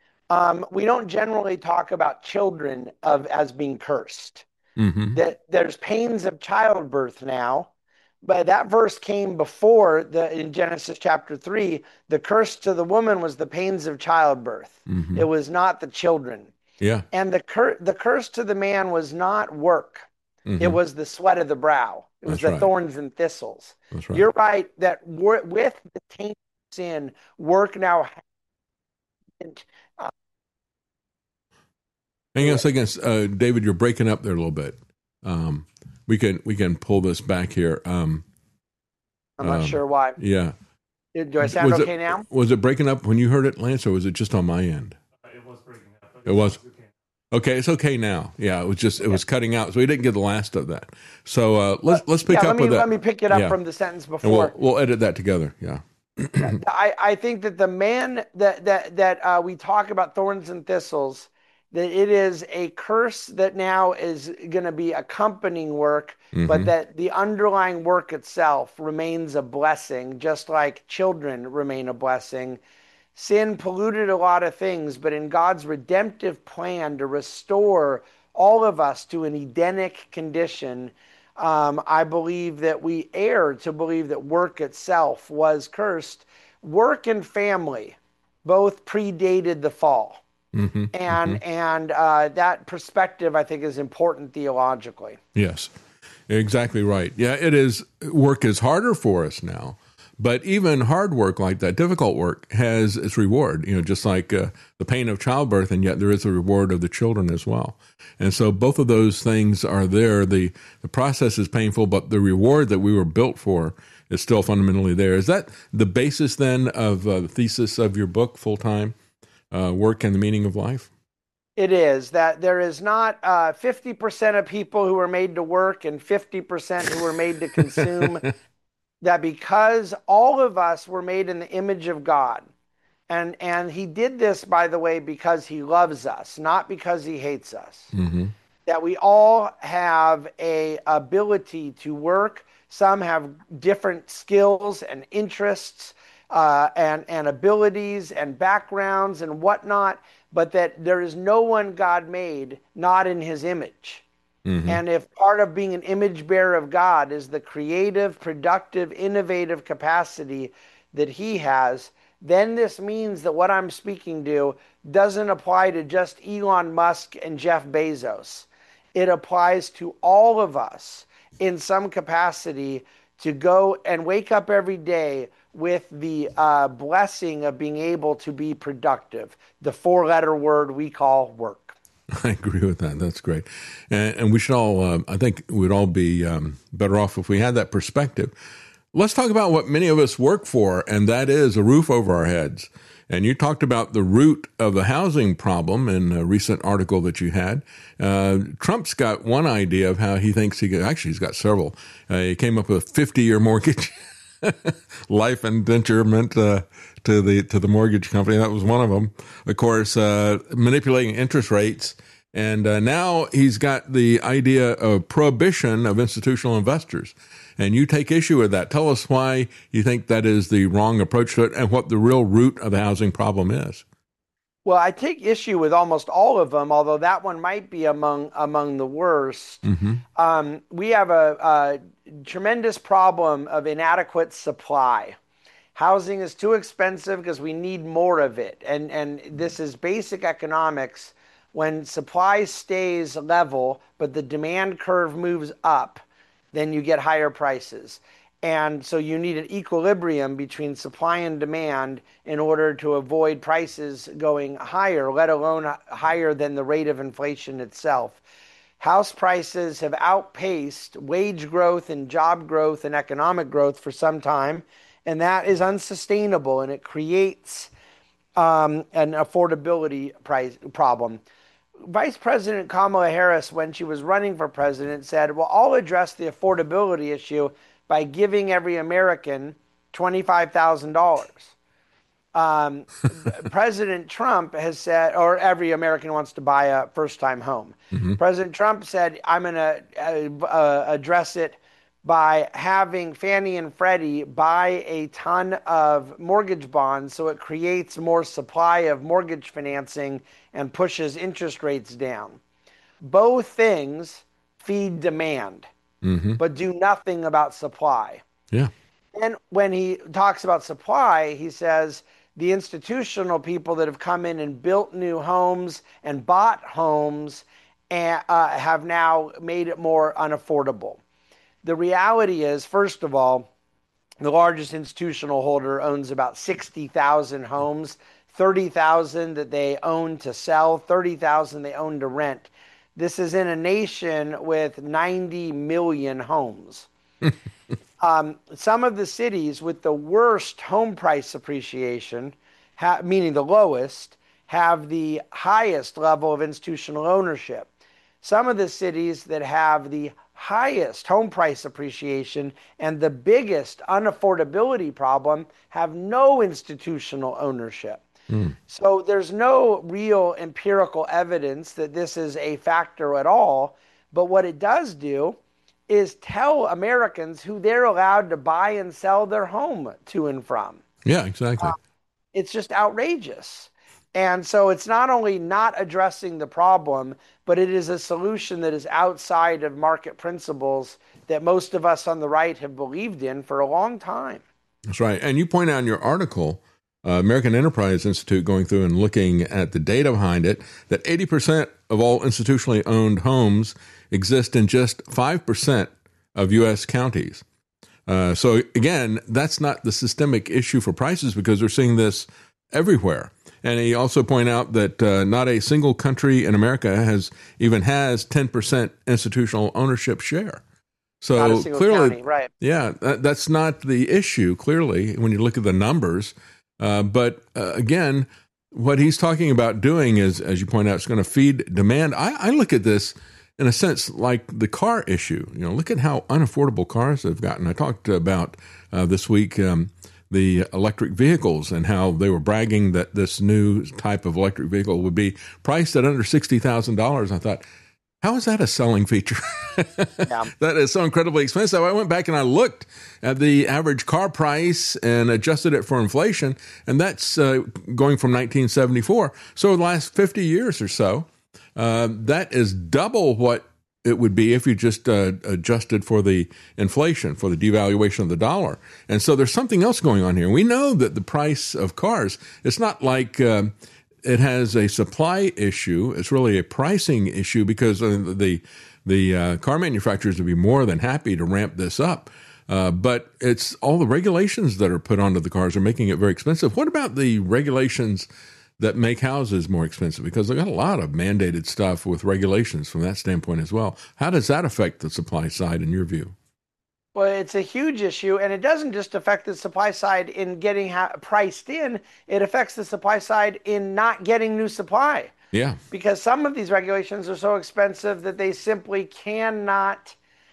We don't generally talk about children as being cursed. Mm-hmm. That there's pains of childbirth now, but that verse came before in Genesis chapter 3. The curse to the woman was the pains of childbirth. Mm-hmm. It was not the children. Yeah. And the curse to the man was not work. Mm-hmm. It was the sweat of the brow. It was the thorns and thistles. That's right. You're right that with the taint of sin, work now. Hang on a second, David. You're breaking up there a little bit. We can pull this back here. I'm not sure why. Yeah. Do I sound okay now? Was it breaking up when you heard it, Lance, or was it just on my end? It was breaking up. It was. Okay, it's okay now. Yeah, it was cutting out, so we didn't get the last of that. So let's pick up with that. Let me pick it up from the sentence before. And we'll edit that together. Yeah. I think that the man that we talk about thorns and thistles, that it is a curse that now is going to be accompanying work, mm-hmm. but that the underlying work itself remains a blessing, just like children remain a blessing. Sin polluted a lot of things, but in God's redemptive plan to restore all of us to an Edenic condition, I believe that we err to believe that work itself was cursed. Work and family both predated the fall. Mm-hmm, and that perspective, I think, is important theologically. Yes, exactly right. Yeah, it is. Work is harder for us now. But even hard work like that, difficult work, has its reward, just like the pain of childbirth, and yet there is a reward of the children as well. And so both of those things are there. The process is painful, but the reward that we were built for is still fundamentally there. Is that the basis then of the thesis of your book, Full-Time Work and the Meaning of Life? It is, that there is not 50% of people who are made to work and 50% who are made to consume. That because all of us were made in the image of God, and he did this, by the way, because he loves us, not because he hates us. Mm-hmm. That we all have a ability to work. Some have different skills and interests and abilities and backgrounds and whatnot, but that there is no one God made not in his image. Mm-hmm. And if part of being an image bearer of God is the creative, productive, innovative capacity that he has, then this means that what I'm speaking to doesn't apply to just Elon Musk and Jeff Bezos. It applies to all of us in some capacity to go and wake up every day with the blessing of being able to be productive, the 4-letter word we call work. I agree with that. That's great. And we should all, I think we'd all be better off if we had that perspective. Let's talk about what many of us work for, and that is a roof over our heads. And you talked about the root of the housing problem in a recent article that you had. Trump's got one idea of how he thinks he could, actually he's got several. He came up with a 50-year mortgage, life indenturement to the mortgage company. That was one of them. Of course, manipulating interest rates. And now he's got the idea of prohibition of institutional investors. And you take issue with that. Tell us why you think that is the wrong approach to it and what the real root of the housing problem is. Well, I take issue with almost all of them, although that one might be among the worst. Mm-hmm. We have a tremendous problem of inadequate supply. Housing is too expensive because we need more of it. And this is basic economics. When supply stays level, but the demand curve moves up, then you get higher prices. And so you need an equilibrium between supply and demand in order to avoid prices going higher, let alone higher than the rate of inflation itself. House prices have outpaced wage growth and job growth and economic growth for some time, and that is unsustainable, and it creates an affordability problem. Vice President Kamala Harris, when she was running for president, said, well, I'll address the affordability issue by giving every American $25,000. President Trump has said, or every American wants to buy a first-time home. Mm-hmm. President Trump said, I'm going to address it by having Fannie and Freddie buy a ton of mortgage bonds so it creates more supply of mortgage financing and pushes interest rates down. Both things feed demand, but do nothing about supply. Yeah. And when he talks about supply, he says the institutional people that have come in and built new homes and bought homes and, have now made it more unaffordable. The reality is, first of all, the largest institutional holder owns about 60,000 homes, 30,000 that they own to sell, 30,000 they own to rent. This is in a nation with 90 million homes. Some of the cities with the worst home price appreciation, meaning the lowest, have the highest level of institutional ownership. Some of the cities that have the highest home price appreciation and the biggest unaffordability problem have no institutional ownership. So there's no real empirical evidence that this is a factor at all. But what it does do is tell Americans who they're allowed to buy and sell their home to and from. Yeah, exactly. It's just outrageous. And so it's not only not addressing the problem, but it is a solution that is outside of market principles that most of us on the right have believed in for a long time. That's right. And you point out in your article, American Enterprise Institute, going through and looking at the data behind it, that 80% of all institutionally owned homes exist in just 5% of U.S. counties. So again, that's not the systemic issue for prices because we're seeing this everywhere. And he also point out that not a single country in America has 10% institutional ownership share. So clearly, county, right. Yeah, that's not the issue, clearly, when you look at the numbers. But again, what he's talking about doing is, as you point out, it's going to feed demand. I look at this in a sense like the car issue. You know, look at how unaffordable cars have gotten. I talked about this week the electric vehicles and how they were bragging that this new type of electric vehicle would be priced at under $60,000. I thought, how is that a selling feature? Yeah. That is so incredibly expensive. I went back and I looked at the average car price and adjusted it for inflation, and that's going from 1974. So the last 50 years or so, that is double what it would be if you just adjusted for the inflation, for the devaluation of the dollar. And so there's something else going on here. We know that the price of cars, it's not like it has a supply issue. It's really a pricing issue because the car manufacturers would be more than happy to ramp this up. But it's all the regulations that are put onto the cars are making it very expensive. What about the regulations that make houses more expensive? Because they've got a lot of mandated stuff with regulations from that standpoint as well. How does that affect the supply side in your view? Well, it's a huge issue, and it doesn't just affect the supply side in getting priced in. It affects the supply side in not getting new supply. Yeah. Because some of these regulations are so expensive that they simply cannot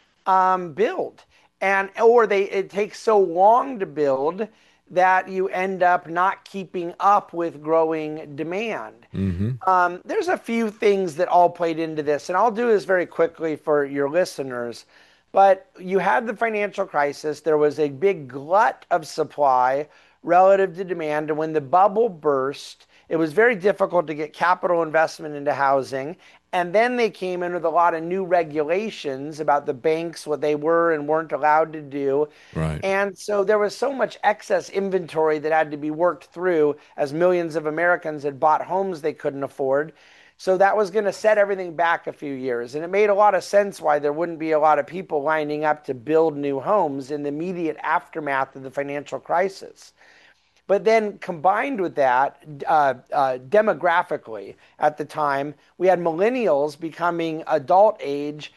build, or it takes so long to build that you end up not keeping up with growing demand. Mm-hmm. There's a few things that all played into this, and I'll do this very quickly for your listeners. But you had the financial crisis. There was a big glut of supply relative to demand. And when the bubble burst, it was very difficult to get capital investment into housing. And then they came in with a lot of new regulations about the banks, what they were and weren't allowed to do. Right. And so there was so much excess inventory that had to be worked through as millions of Americans had bought homes they couldn't afford. So that was going to set everything back a few years. And it made a lot of sense why there wouldn't be a lot of people lining up to build new homes in the immediate aftermath of the financial crisis. But then combined with that, demographically at the time, we had millennials becoming adult age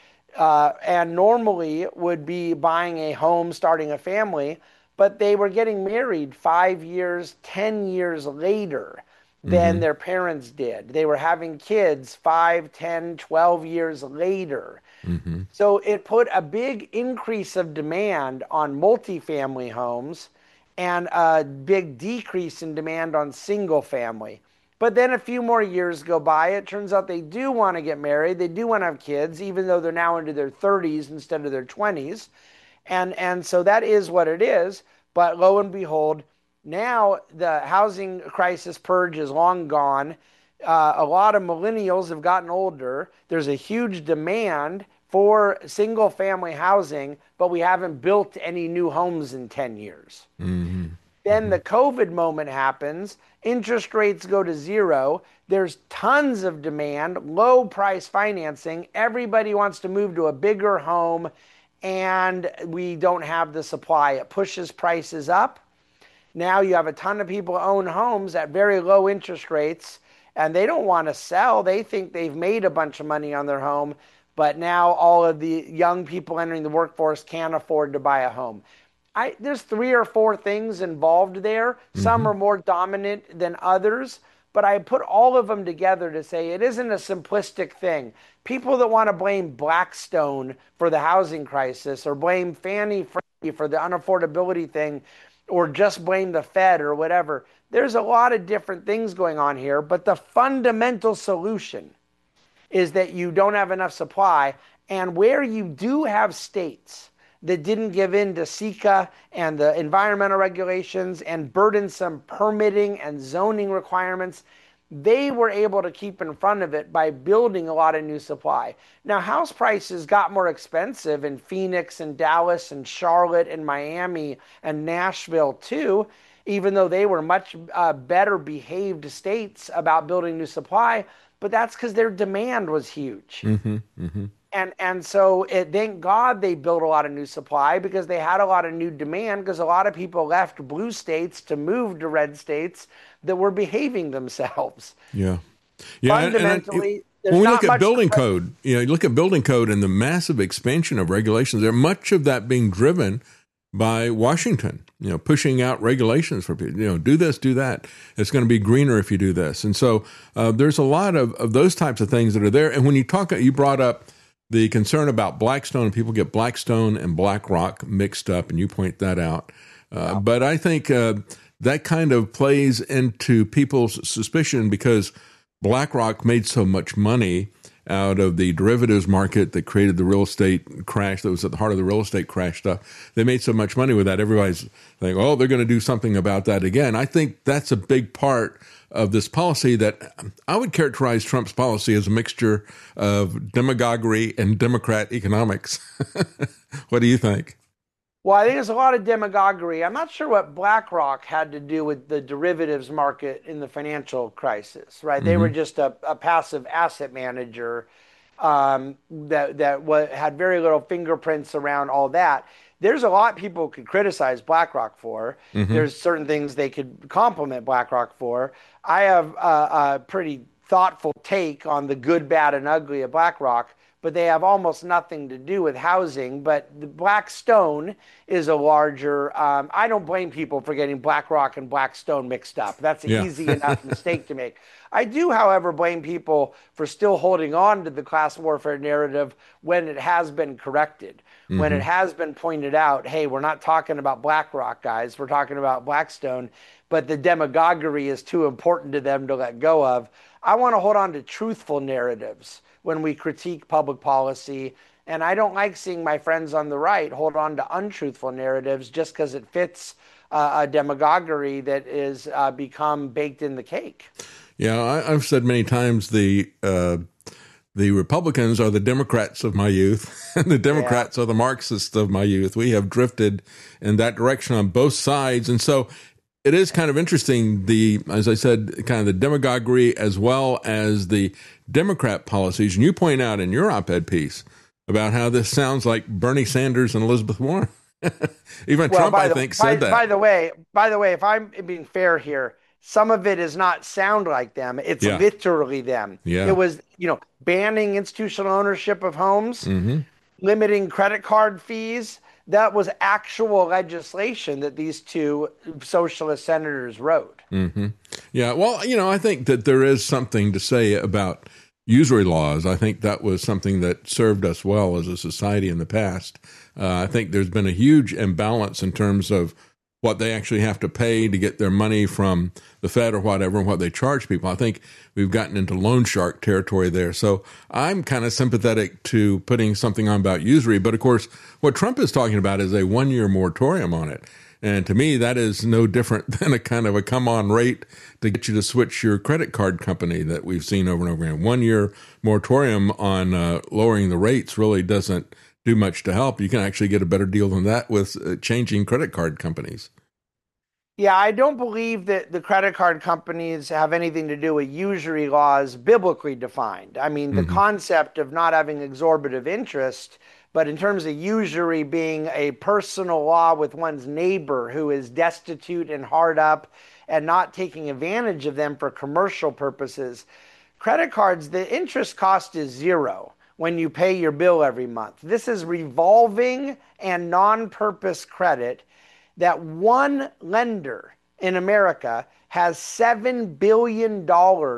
and normally would be buying a home, starting a family, but they were getting married 5 years, 10 years later than their parents did. They were having kids 5, 10, 12 years later. Mm-hmm. So it put a big increase of demand on multifamily homes and a big decrease in demand on single family. But then a few more years go by. It turns out they do want to get married. They do want to have kids, even though they're now into their 30s instead of their 20s. And so that is what it is. But lo and behold, now the housing crisis purge is long gone. A lot of millennials have gotten older. There's a huge demand for single family housing, but we haven't built any new homes in 10 years. Mm-hmm. Then the COVID moment happens. Interest rates go to zero. There's tons of demand, low price financing. Everybody wants to move to a bigger home, and we don't have the supply. It pushes prices up. Now you have a ton of people who own homes at very low interest rates, and they don't want to sell. They think they've made a bunch of money on their home, but now all of the young people entering the workforce can't afford to buy a home. There's 3 or 4 things involved there. Some are more dominant than others, but I put all of them together to say it isn't a simplistic thing. People that want to blame Blackstone for the housing crisis or blame Fannie Freddie for the unaffordability thing or just blame the Fed or whatever, there's a lot of different things going on here, but the fundamental solution is that you don't have enough supply, and where you do have states that didn't give in to SECA and the environmental regulations and burdensome permitting and zoning requirements, they were able to keep in front of it by building a lot of new supply. Now, house prices got more expensive in Phoenix and Dallas and Charlotte and Miami and Nashville too, even though they were much better behaved states about building new supply, but that's because their demand was huge. Mm-hmm. Mm-hmm. And so thank God they built a lot of new supply because they had a lot of new demand because a lot of people left blue states to move to red states that were behaving themselves. Yeah. Fundamentally, when we look at building code, you look at building code and the massive expansion of regulations, there much of that being driven by Washington, pushing out regulations for people, do this, do that. It's going to be greener if you do this. And so there's a lot of those types of things that are there. And when you brought up the concern about Blackstone, and people get Blackstone and BlackRock mixed up, and you point that out. But I think that kind of plays into people's suspicion because BlackRock made so much money out of the derivatives market that created the real estate crash that was at the heart of the real estate crash stuff. They made so much money with that. Everybody's like, oh, they're going to do something about that again. I think that's a big part of this policy that I would characterize Trump's policy as a mixture of demagoguery and Democrat economics. What do you think? Well, I think there's a lot of demagoguery. I'm not sure what BlackRock had to do with the derivatives market in the financial crisis, right? They were just a passive asset manager that had very little fingerprints around all that. there's a lot people could criticize BlackRock for. There's certain things they could compliment BlackRock for. I have a pretty thoughtful take on the good, bad, and ugly of BlackRock, but they have almost nothing to do with housing. But the Blackstone is a larger, I don't blame people for getting BlackRock and Blackstone mixed up. That's an easy enough mistake to make. I do, however, blame people for still holding on to the class warfare narrative when it has been corrected, when it has been pointed out, hey, we're not talking about BlackRock, guys, we're talking about Blackstone, but the demagoguery is too important to them to let go of. I want to hold on to truthful narratives when we critique public policy. And I don't like seeing my friends on the right hold on to untruthful narratives just because it fits a demagoguery that is become baked in the cake. Yeah, I've said many times the Republicans are the Democrats of my youth, and the Democrats are the Marxists of my youth. We have drifted in that direction on both sides. And so it is kind of interesting, as I said, kind of the demagoguery as well as the Democrat policies. And you point out in your op-ed piece about how this sounds like Bernie Sanders and Elizabeth Warren. Even Trump, I think, said that. By the way, if I'm being fair here, some of it does not sound like them. It's literally them. Yeah. It was, banning institutional ownership of homes, limiting credit card fees. That was actual legislation that these two socialist senators wrote. Yeah, well, I think that there is something to say about usury laws. I think that was something that served us well as a society in the past. I think there's been a huge imbalance in terms of what they actually have to pay to get their money from the Fed or whatever, and what they charge people. I think we've gotten into loan shark territory there. So I'm kind of sympathetic to putting something on about usury. But of course, what Trump is talking about is a 1-year moratorium on it. And to me, that is no different than a kind of a come-on rate to get you to switch your credit card company that we've seen over and over again. 1-year moratorium on lowering the rates really doesn't do much to help. You can actually get a better deal than that with changing credit card companies. Yeah, I don't believe that the credit card companies have anything to do with usury laws biblically defined. I mean, the concept of not having exorbitant interest, but in terms of usury being a personal law with one's neighbor who is destitute and hard up and not taking advantage of them for commercial purposes. Credit cards, the interest cost is zero when you pay your bill every month. This is revolving and non-purpose credit that one lender in America has $7 billion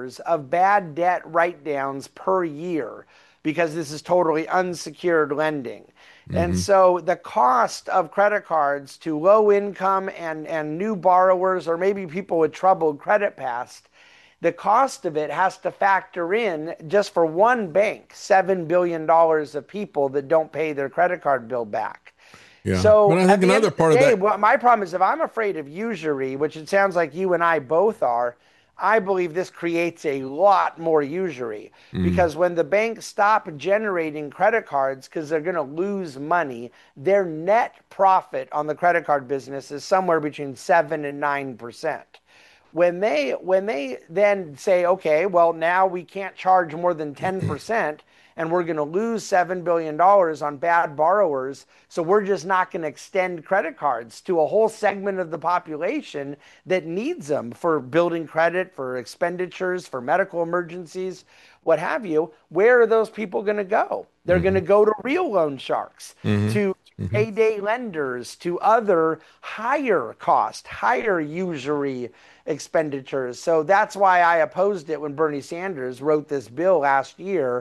of bad debt write-downs per year because this is totally unsecured lending. And so the cost of credit cards to low income and new borrowers, or maybe people with troubled credit past, the cost of it has to factor in, just for one bank, $7 billion of people that don't pay their credit card bill back. Yeah. So but I think another part of that. Well, my problem is if I'm afraid of usury, which it sounds like you and I both are, I believe this creates a lot more usury because when the banks stop generating credit cards because they're going to lose money, their net profit on the credit card business is somewhere between 7 and 9%. When they then say, okay, well, now we can't charge more than 10%, and we're going to lose $7 billion on bad borrowers, so we're just not going to extend credit cards to a whole segment of the population that needs them for building credit, for expenditures, for medical emergencies, what have you. Where are those people going to go? They're going to go to real loan sharks, to payday lenders, to other higher cost, higher usury expenditures. So that's why I opposed it when Bernie Sanders wrote this bill last year.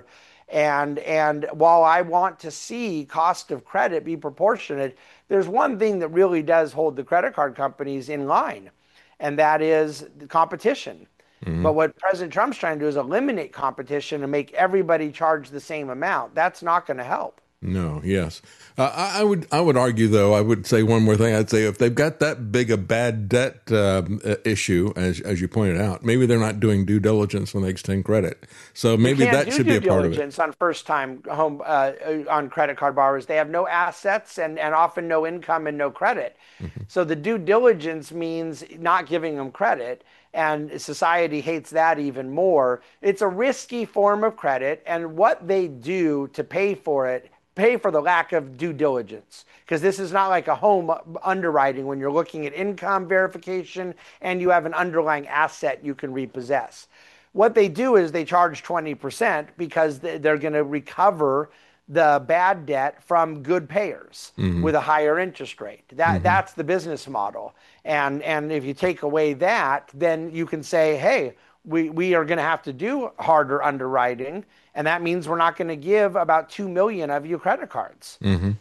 And while I want to see cost of credit be proportionate, there's one thing that really does hold the credit card companies in line, and that is the competition. But what President Trump's trying to do is eliminate competition and make everybody charge the same amount. That's not going to help. No, yes. I would argue, though, I would say one more thing. I'd say if they've got that big a bad debt issue, as you pointed out, maybe they're not doing due diligence when they extend credit. So maybe that should be a part of it. Due diligence on first-time home on credit card borrowers. They have no assets and often no income and no credit. So the due diligence means not giving them credit. And society hates that even more. It's a risky form of credit, and what they do to pay for it pay for the lack of due diligence, because this is not like a home underwriting when you're looking at income verification and you have an underlying asset you can repossess. What they do is they charge 20% because they're going to recover the bad debt from good payers with a higher interest rate. That's the business model. And if you take away that, then you can say, hey, we are going to have to do harder underwriting, and that means we're not going to give about 2 million of you credit cards.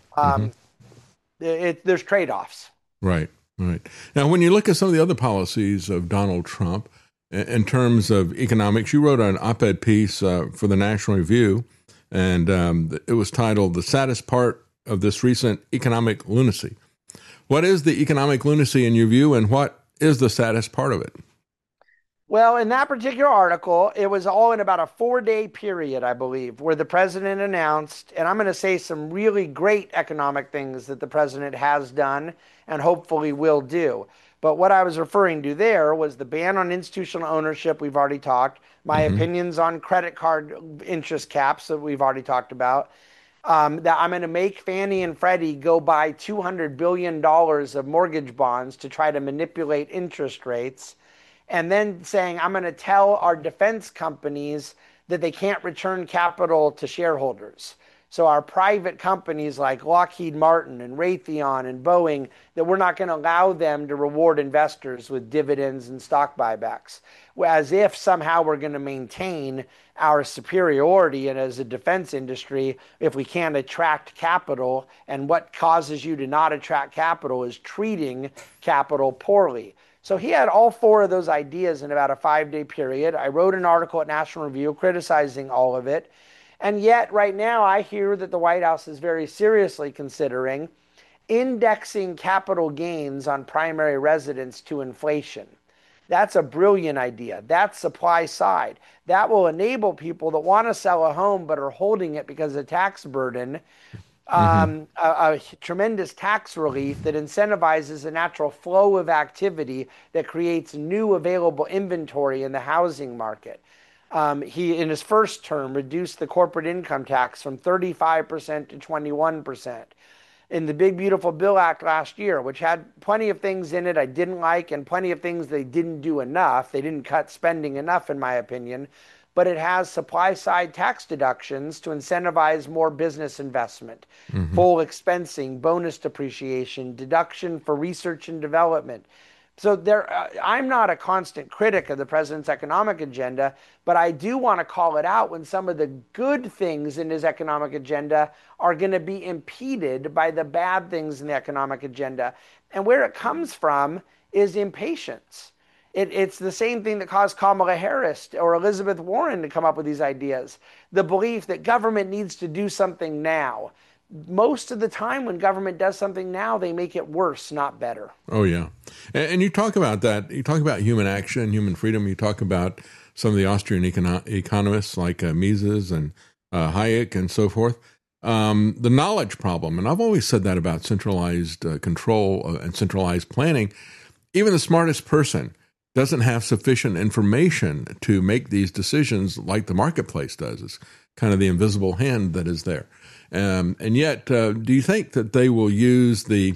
There's trade-offs. Right. Now, when you look at some of the other policies of Donald Trump in terms of economics, you wrote an op-ed piece for the National Review, and it was titled "The Saddest Part of This Recent Economic Lunacy." What is the economic lunacy in your view, and what is the saddest part of it? Well, in that particular article, it was all in about a 4-day period, I believe, where the president announced, and I'm going to say some really great economic things that the president has done and hopefully will do. But what I was referring to there was the ban on institutional ownership, we've already talked, my opinions on credit card interest caps that we've already talked about, that I'm going to make Fannie and Freddie go buy $200 billion of mortgage bonds to try to manipulate interest rates, and then saying I'm going to tell our defense companies that they can't return capital to shareholders. So our private companies like Lockheed Martin and Raytheon and Boeing, that we're not going to allow them to reward investors with dividends and stock buybacks, as if somehow we're going to maintain our superiority and as a defense industry if we can't attract capital. And what causes you to not attract capital is treating capital poorly. So he had all 4 of those ideas in about a 5-day period. I wrote an article at National Review criticizing all of it. And yet right now I hear that the White House is very seriously considering indexing capital gains on primary residence to inflation. That's a brilliant idea. That's supply side. That will enable people that want to sell a home but are holding it because of tax burden, a tremendous tax relief that incentivizes a natural flow of activity that creates new available inventory in the housing market. He, in his first term, reduced the corporate income tax from 35% to 21%. In the Big Beautiful Bill Act last year, which had plenty of things in it I didn't like and plenty of things they didn't do enough. They didn't cut spending enough, in my opinion. But it has supply-side tax deductions to incentivize more business investment, full expensing, bonus depreciation, deduction for research and development. So I'm not a constant critic of the president's economic agenda, but I do want to call it out when some of the good things in his economic agenda are going to be impeded by the bad things in the economic agenda. And where it comes from is impatience. It's the same thing that caused Kamala Harris or Elizabeth Warren to come up with these ideas. The belief that government needs to do something now. Most of the time when government does something now, they make it worse, not better. Oh, yeah. And you talk about that. You talk about human action, human freedom. You talk about some of the Austrian economists like Mises and Hayek and so forth. The knowledge problem, and I've always said that about centralized control and centralized planning. Even the smartest person doesn't have sufficient information to make these decisions like the marketplace does. It's kind of the invisible hand that is there. And yet, do you think that they will use the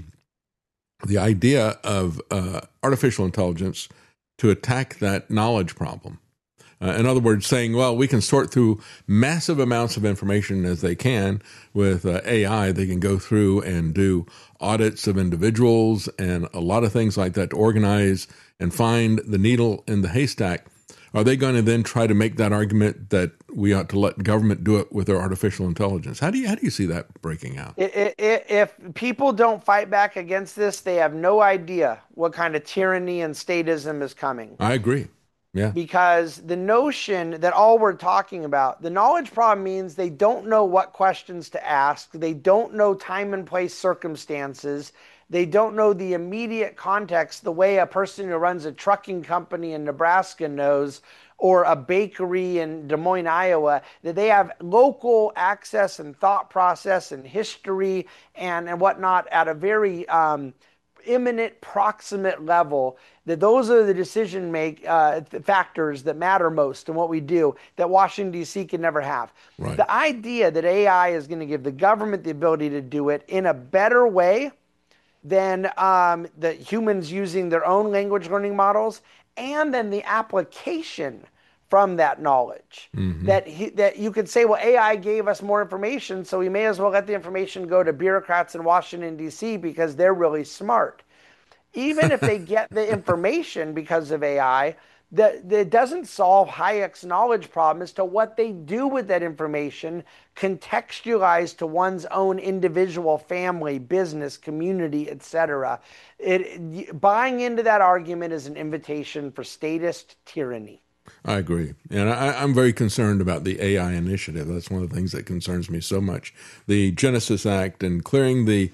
idea of artificial intelligence to attack that knowledge problem? In other words, saying, well, we can sort through massive amounts of information as they can with AI. They can go through and do audits of individuals and a lot of things like that to organize and find the needle in the haystack. Are they going to then try to make that argument that we ought to let government do it with their artificial intelligence? How do you see that breaking out? If people don't fight back against this, they have no idea what kind of tyranny and statism is coming. I agree. Yeah. Because the notion that all we're talking about, the knowledge problem means they don't know what questions to ask. They don't know time and place circumstances. They don't know the immediate context the way a person who runs a trucking company in Nebraska knows, or a bakery in Des Moines, Iowa, that they have local access and thought process and history and whatnot at a very imminent, proximate level that those are the decision factors that matter most in what we do that Washington, D.C. can never have. Right. The idea that AI is going to give the government the ability to do it in a better way than the humans using their own language learning models, and then the application from that knowledge. That you could say, well, AI gave us more information, so we may as well let the information go to bureaucrats in Washington, D.C. because they're really smart. Even if they get the information because of AI, that doesn't solve Hayek's knowledge problem as to what they do with that information contextualized to one's own individual family, business, community, etc. Buying into that argument is an invitation for statist tyranny. I agree. And I'm very concerned about the AI initiative. That's one of the things that concerns me so much. The Genesis Act and clearing the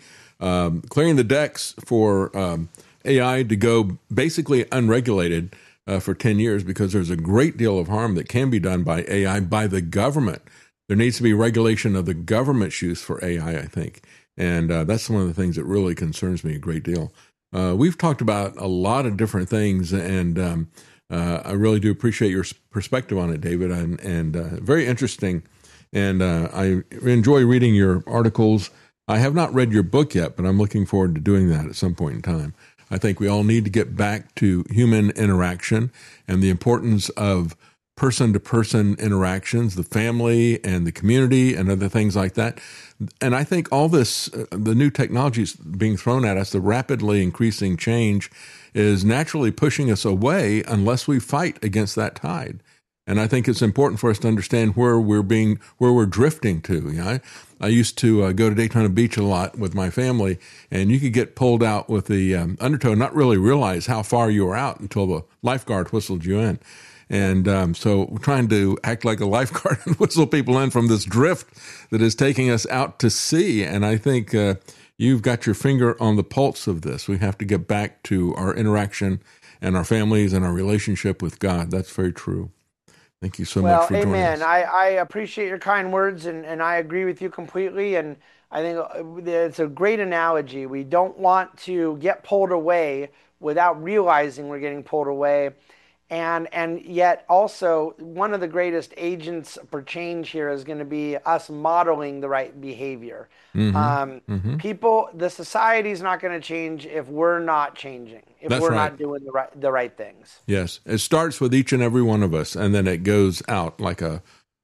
decks for AI to go basically unregulated for 10 years, because there's a great deal of harm that can be done by AI by the government. There needs to be regulation of the government's use for AI, I think. And that's one of the things that really concerns me a great deal. We've talked about a lot of different things, and I really do appreciate your perspective on it, David, and very interesting. And I enjoy reading your articles. I have not read your book yet, but I'm looking forward to doing that at some point in time. I think we all need to get back to human interaction and the importance of person-to-person interactions, the family and the community and other things like that. And I think all this, the new technologies being thrown at us, the rapidly increasing change is naturally pushing us away unless we fight against that tide. And I think it's important for us to understand where we're drifting to. You know, I used to go to Daytona Beach a lot with my family, and you could get pulled out with the undertow and not really realize how far you were out until the lifeguard whistled you in. And so we're trying to act like a lifeguard and whistle people in from this drift that is taking us out to sea. And I think you've got your finger on the pulse of this. We have to get back to our interaction and our families and our relationship with God. That's very true. Thank you so much for joining us. I appreciate your kind words, and I agree with you completely. And I think it's a great analogy. We don't want to get pulled away without realizing we're getting pulled away. And yet also one of the greatest agents for change here is going to be us modeling the right behavior. People, the society is not going to change if we're not changing, if we're not doing the right things. Yes, it starts with each and every one of us, and then it goes out like a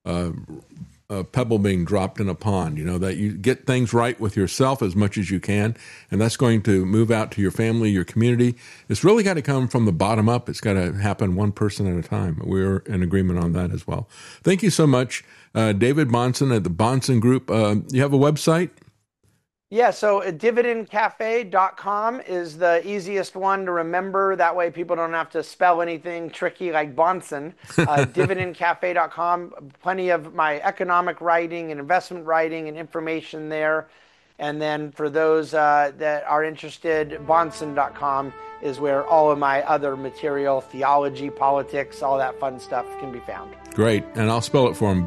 pebble being dropped in a pond. You know, that you get things right with yourself as much as you can, and that's going to move out to your family, your community. It's really got to come from the bottom up. It's got to happen one person at a time. We're in agreement on that as well. Thank you so much, David Bahnsen at the Bahnsen Group. You have a website? Yeah, so dividendcafe.com is the easiest one to remember. That way people don't have to spell anything tricky like Bahnsen. Dividendcafe.com, plenty of my economic writing and investment writing and information there. And then for those that are interested, Bahnsen.com is where all of my other material, theology, politics, all that fun stuff can be found. Great. And I'll spell it for him,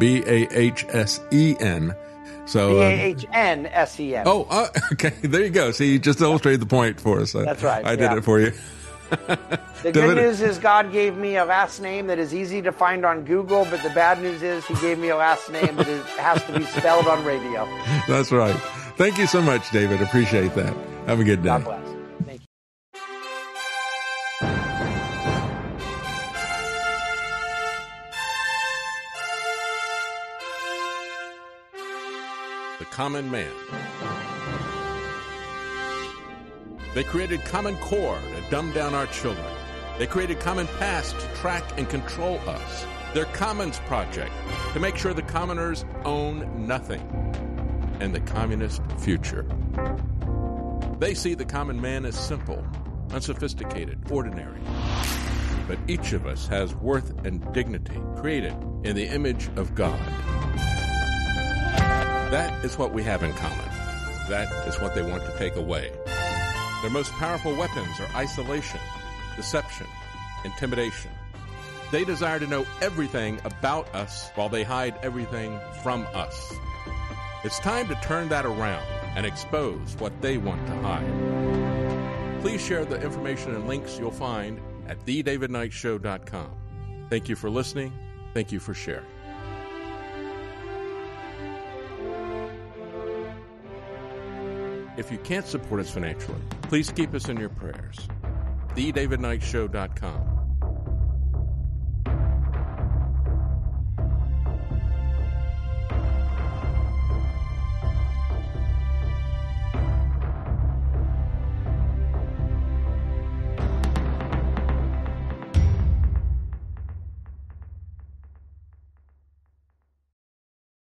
Bahsen. So Bahnsen. Oh, okay. There you go. See, you just illustrated the point for us. That's right. I did it for you. The good news is God gave me a last name that is easy to find on Google, but the bad news is he gave me a last name that has to be spelled on radio. That's right. Thank you so much, David. Appreciate that. Have a good day. God bless. Thank you. The Common Man. They created Common Core to dumb down our children. They created Common Pass to track and control us. Their Commons Project to make sure the commoners own nothing. And the communist future. They see the common man as simple, unsophisticated, ordinary. But each of us has worth and dignity created in the image of God. That is what we have in common. That is what they want to take away. Their most powerful weapons are isolation, deception, intimidation. They desire to know everything about us while they hide everything from us. It's time to turn that around and expose what they want to hide. Please share the information and links you'll find at thedavidknightshow.com. Thank you for listening. Thank you for sharing. If you can't support us financially, please keep us in your prayers. thedavidknightshow.com.